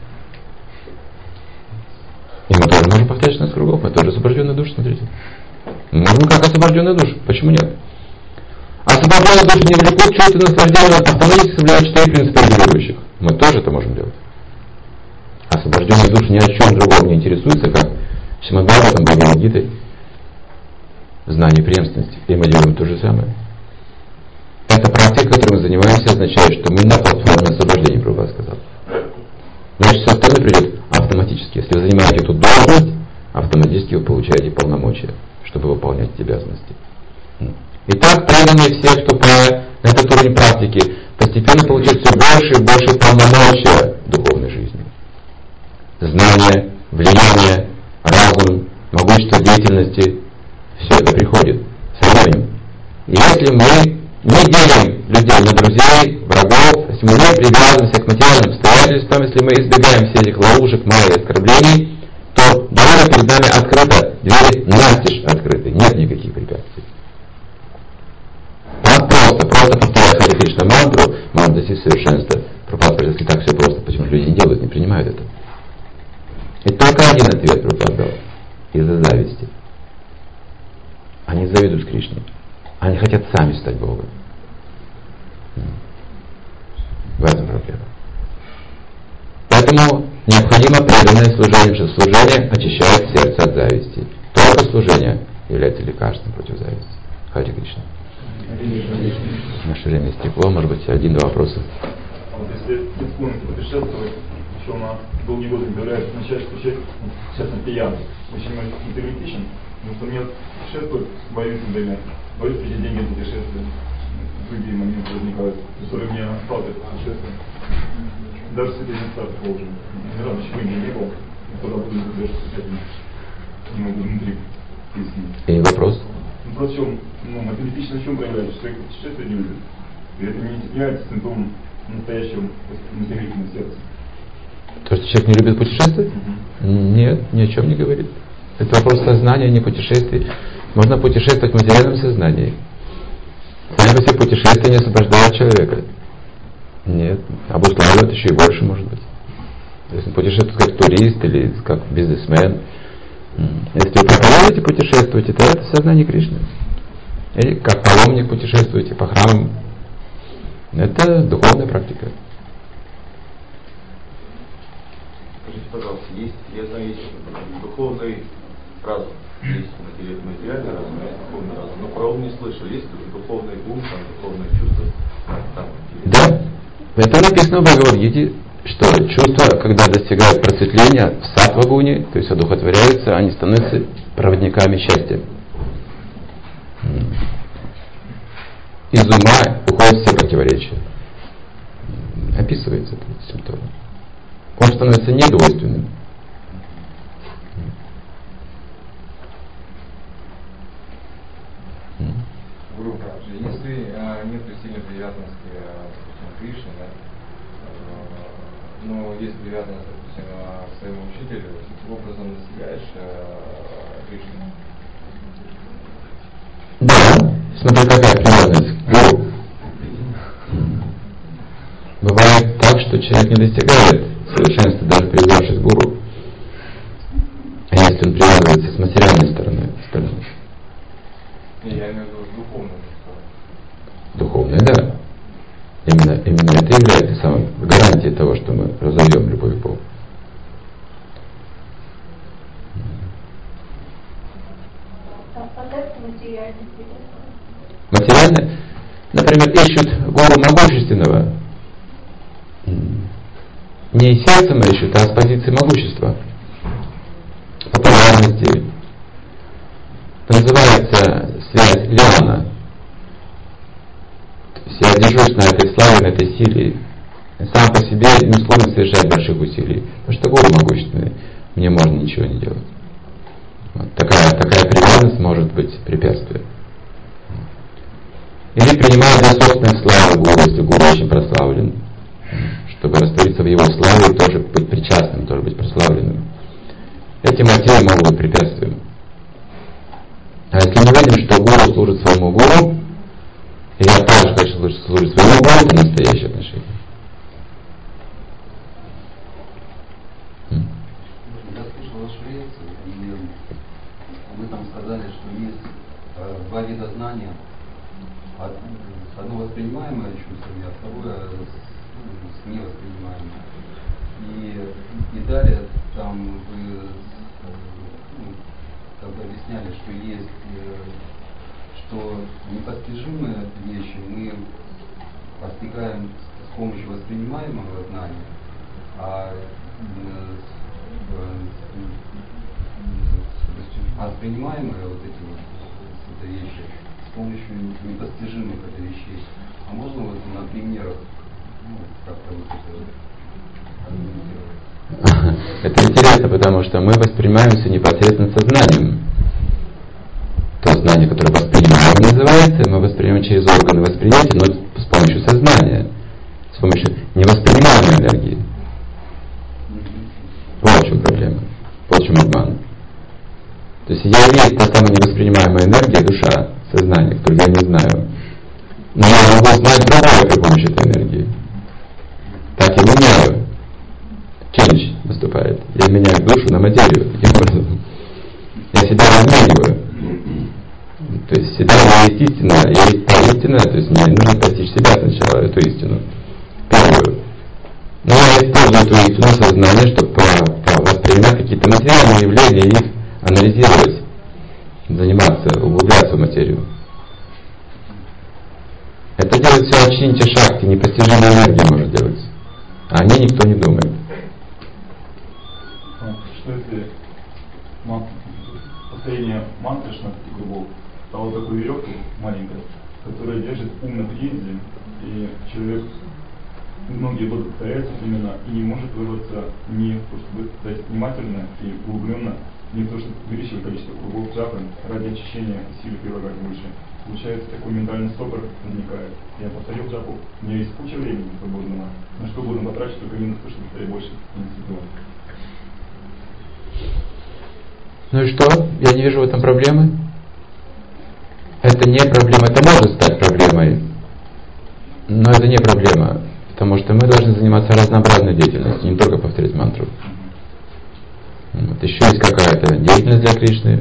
Speaker 2: И мы тоже можем повторять 16 кругов, мы тоже освобожденная душа, смотрите. Мы можем как освобожденная душа, почему нет? Освобожденная душа не влекут чувство наслаждения, автоматически соблюдают 4 принципа регулирующих. Мы тоже это можем делать. Освобожденная душа ни о чем другом не интересуется, как Шримад-Бхагаватам, Бхагавад-гитой, знание преемственности. И мы делаем то же самое. Эта практика, которой мы занимаемся, означает, что мы на платформе освобождения, Прабхупада сказал. Значит, все остальное придет автоматически. Если вы занимаете эту должность, автоматически вы получаете полномочия, чтобы выполнять эти обязанности. Итак, преданные все, кто на этот уровень практики, постепенно получают все больше и больше полномочия в духовной жизни. Знание, влияние, разум, могущество деятельности, все это приходит со временем. И если мы не делим людей на друзей, врагов, если мы не привязываемся к материальным обстоятельствам, если мы избегаем всех этих ловушек, мая и оскорблений, то дорога перед нами открыта, двери настежь открыты, нет никаких препятствий. Так просто повторяя Харе Кришна мантру, можно достичь совершенства. Прабхупада, если так все просто, почему люди не делают, не принимают это? И только один ответ Прабхупада дал: из-за зависти. Они завидуют Кришне. Они хотят сами стать Богом. В этом проблема. Поэтому необходимо преданное служение, что служение очищает сердце от зависти. Только служение является лекарством против зависти. Харе Кришна. Наше время истекло, может быть, 1-2 вопроса.
Speaker 3: Вот если полностью путешествовать, еще на долгие годы говорят, начать встречать, сейчас на пьян, очень интеллектичен, потому что мне путешествовать, боюсь время, боюсь тратить деньги на путешествия, другие моменты возникают, которые мне осталось это путешествие. Даже с этой места такого же. Ни разу еще в Индии не был, когда буду даже встречать, не могу внутри пояснить.
Speaker 2: И вопрос?
Speaker 3: Вопрос в чем, математично в чем проявляется, что человек путешествие не любит. И это не является симптомом настоящего материального сердца.
Speaker 2: То, что человек не любит путешествовать? Нет, ни о чем не говорит. Это вопрос сознания, не путешествий. Можно путешествовать в материальном сознании. Сами по себе путешествия не освобождают человека. Нет, обуславливают еще и больше, может быть. Если путешествует как турист или как бизнесмен. Если вы проповедуете, путешествуете, то это сознание Кришны. Или как паломник путешествуете по храмам. Это духовная практика.
Speaker 4: Скажите, пожалуйста, я знаю, есть духовный разум, есть материальный разум, есть духовный разум. Но про ум не слышал. Есть духовный ум, там, духовное чувство? Там,
Speaker 2: да. Это написано в Бхагавад-гите, что чувства, когда достигают просветления в саттва-гуне, то есть одухотворяются, они становятся проводниками счастья. Из ума уходят все противоречия. Описывается этот симптом. Он становится недвойственным.
Speaker 5: Если нет сильной привязанности к Кришне, да, но есть привязанность, допустим, к своему учителю, каким образом достигаешь Кришны?
Speaker 2: Да, смотри, какая привязанность к гуру. Бывает так, что человек не достигает совершенства, даже привязавшись к гуру. А если он привязывается с материальной стороны?
Speaker 5: Я имею в виду духовную.
Speaker 2: Духовная, да. Именно это является самой гарантией того, что мы разовьем любовь к Богу. Материально, например, ищут гуру могущественного. Не из сердца ищут, а с позиции могущества, популярности. Это называется связь Леона. Я держусь на этой славе, на этой силе. Сам по себе не склонен совершать больших усилий. Потому что гуру могущественный, мне можно ничего не делать. Вот такая привязанность может быть препятствием. Или принимать для собственной славы гуру, если гуру очень прославлен, чтобы раствориться в его славе и тоже быть причастным, тоже быть прославленным. Эти мотивы могут быть препятствием. А если мы видим, что гуру служит своему гуру, и я также хочу служить своему гуру, это настоящие отношения.
Speaker 6: Я слышал вашу лекцию, и вы там сказали, что есть два вида знания. Одно воспринимаемое чувством, а второе невоспринимаемое. И далее там вы как бы объясняли, что есть, что непостижимые вещи мы постигаем с помощью воспринимаемого знания, а воспринимаемые вот эти вот вещи с помощью непостижимых вещей. А можно вот на примерах как-то вот это аргументировать?
Speaker 2: Это интересно, потому что мы воспринимаемся непосредственно сознанием. То знание, которое воспринимаем, называется, мы воспринимаем через органы восприятия, но с помощью сознания, с помощью невоспринимаемой энергии. Вот в чем проблема, вот в чем обман. То есть я есть та самая невоспринимаемая энергия, душа, сознание, которую я не знаю. Но я могу знать другое при помощи этой энергии. Так я меняю. Change наступает. Я меняю душу на материю. Таким образом. Я себя размениваю. То есть всегда я есть истина, я есть та истина, то есть мне нужно постичь себя сначала, эту истину. Первую. Но я использую эту истину сознание, чтобы воспринимать какие-то материальные явления и их анализировать, заниматься, углубляться в материю. Это делает все Ачинтя Шакти, непостижимая энергия может делать. А о ней никто не думает.
Speaker 3: Что если повторение мантры Шнати кругов стало такой веревкой маленькой, которая держит ум на привязи, и человек, многие годы повторяются именно, и не может вырваться не то, чтобы дать внимательно и углубленно, не то, чтобы увеличивать количество кругов джапы ради очищения силы прилагать больше. Получается, такой ментальный стопор возникает. Я повторил джапу, у меня есть куча времени свободного, на что угодно потрачить, только не на то, чтобы повторять больше, не святого.
Speaker 2: Ну и что? Я не вижу в этом проблемы. Это не проблема, это может стать проблемой. Но это не проблема, потому что мы должны заниматься разнообразной деятельностью, не только повторять мантру. Вот. Еще есть какая-то деятельность для Кришны.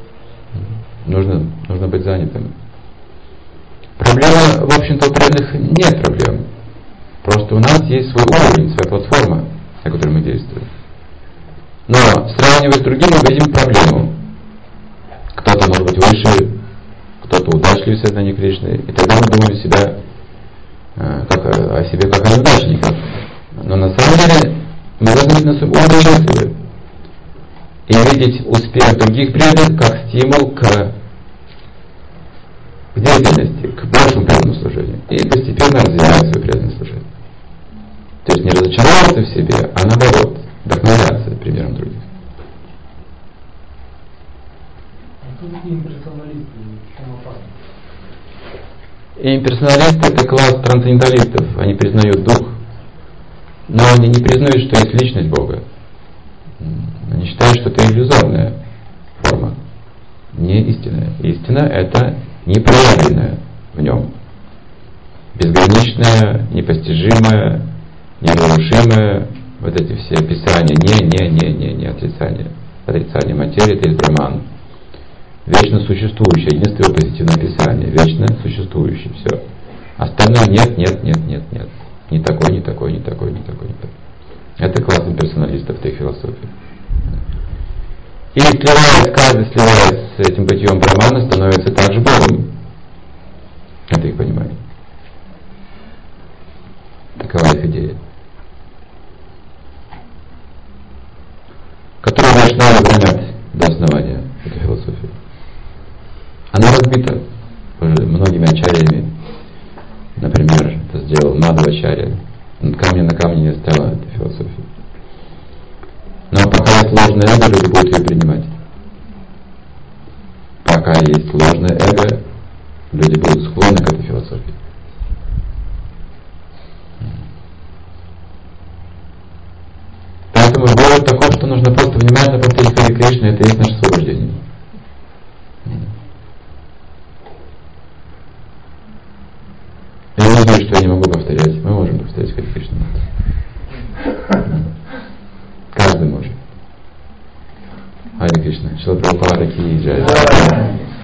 Speaker 2: Нужно быть занятым. Проблема, в общем-то, у преданных нет проблем. Просто у нас есть свой уровень, своя платформа, на которой мы действуем. Но сравнивая с другими, мы видим проблему. Кто-то может быть выше, кто-то удачливее в сознании Кришны, и тогда мы думаем себя, о себе как о неудачниках. Но на самом деле мы должны быть на своем уровне счастливы и видеть успех других преданных как стимул к деятельности, к большему преданному служению, и постепенно развивать свое преданное служение. То есть не разочаровываться в себе, а наоборот, вдохновляться примером других.
Speaker 7: А кто такие имперсоналисты? В чем опасность?
Speaker 2: И имперсоналисты — это класс трансценденталистов. Они признают дух, но они не признают, что есть личность Бога. Они считают, что это иллюзорная форма, не истинная. Истина — это непроявленное в нем, безграничное, непостижимое, ненарушимое. Вот эти все описания, не отрицание материи — это есть Браман. Вечно существующее, единственное позитивное описание, вечно существующее, все. Остальное нет. Не такой. Это класс имперсоналистов в их философии. И каждый сливаясь с этим бытием Брамана, становится также Богом. Это их понимание. Такова их идея. Которую вайшнавы бронят до основания, эту философию. Она разбита уже многими ачарьями. Например, это сделал Мадхвачарья. Камня на камне не стала этой философии. Но пока есть ложное эго, люди будут ее принимать. Пока есть ложное эго, люди будут склонны к этой философии. Поэтому вывод таков, что нужно просто внимательно повторить Харе Кришна, это и есть наше освобождение. что я не могу повторять. Мы можем повторять Харе Кришна. Каждый может. Харе Кришна. Шрила Прабхупада ки джай.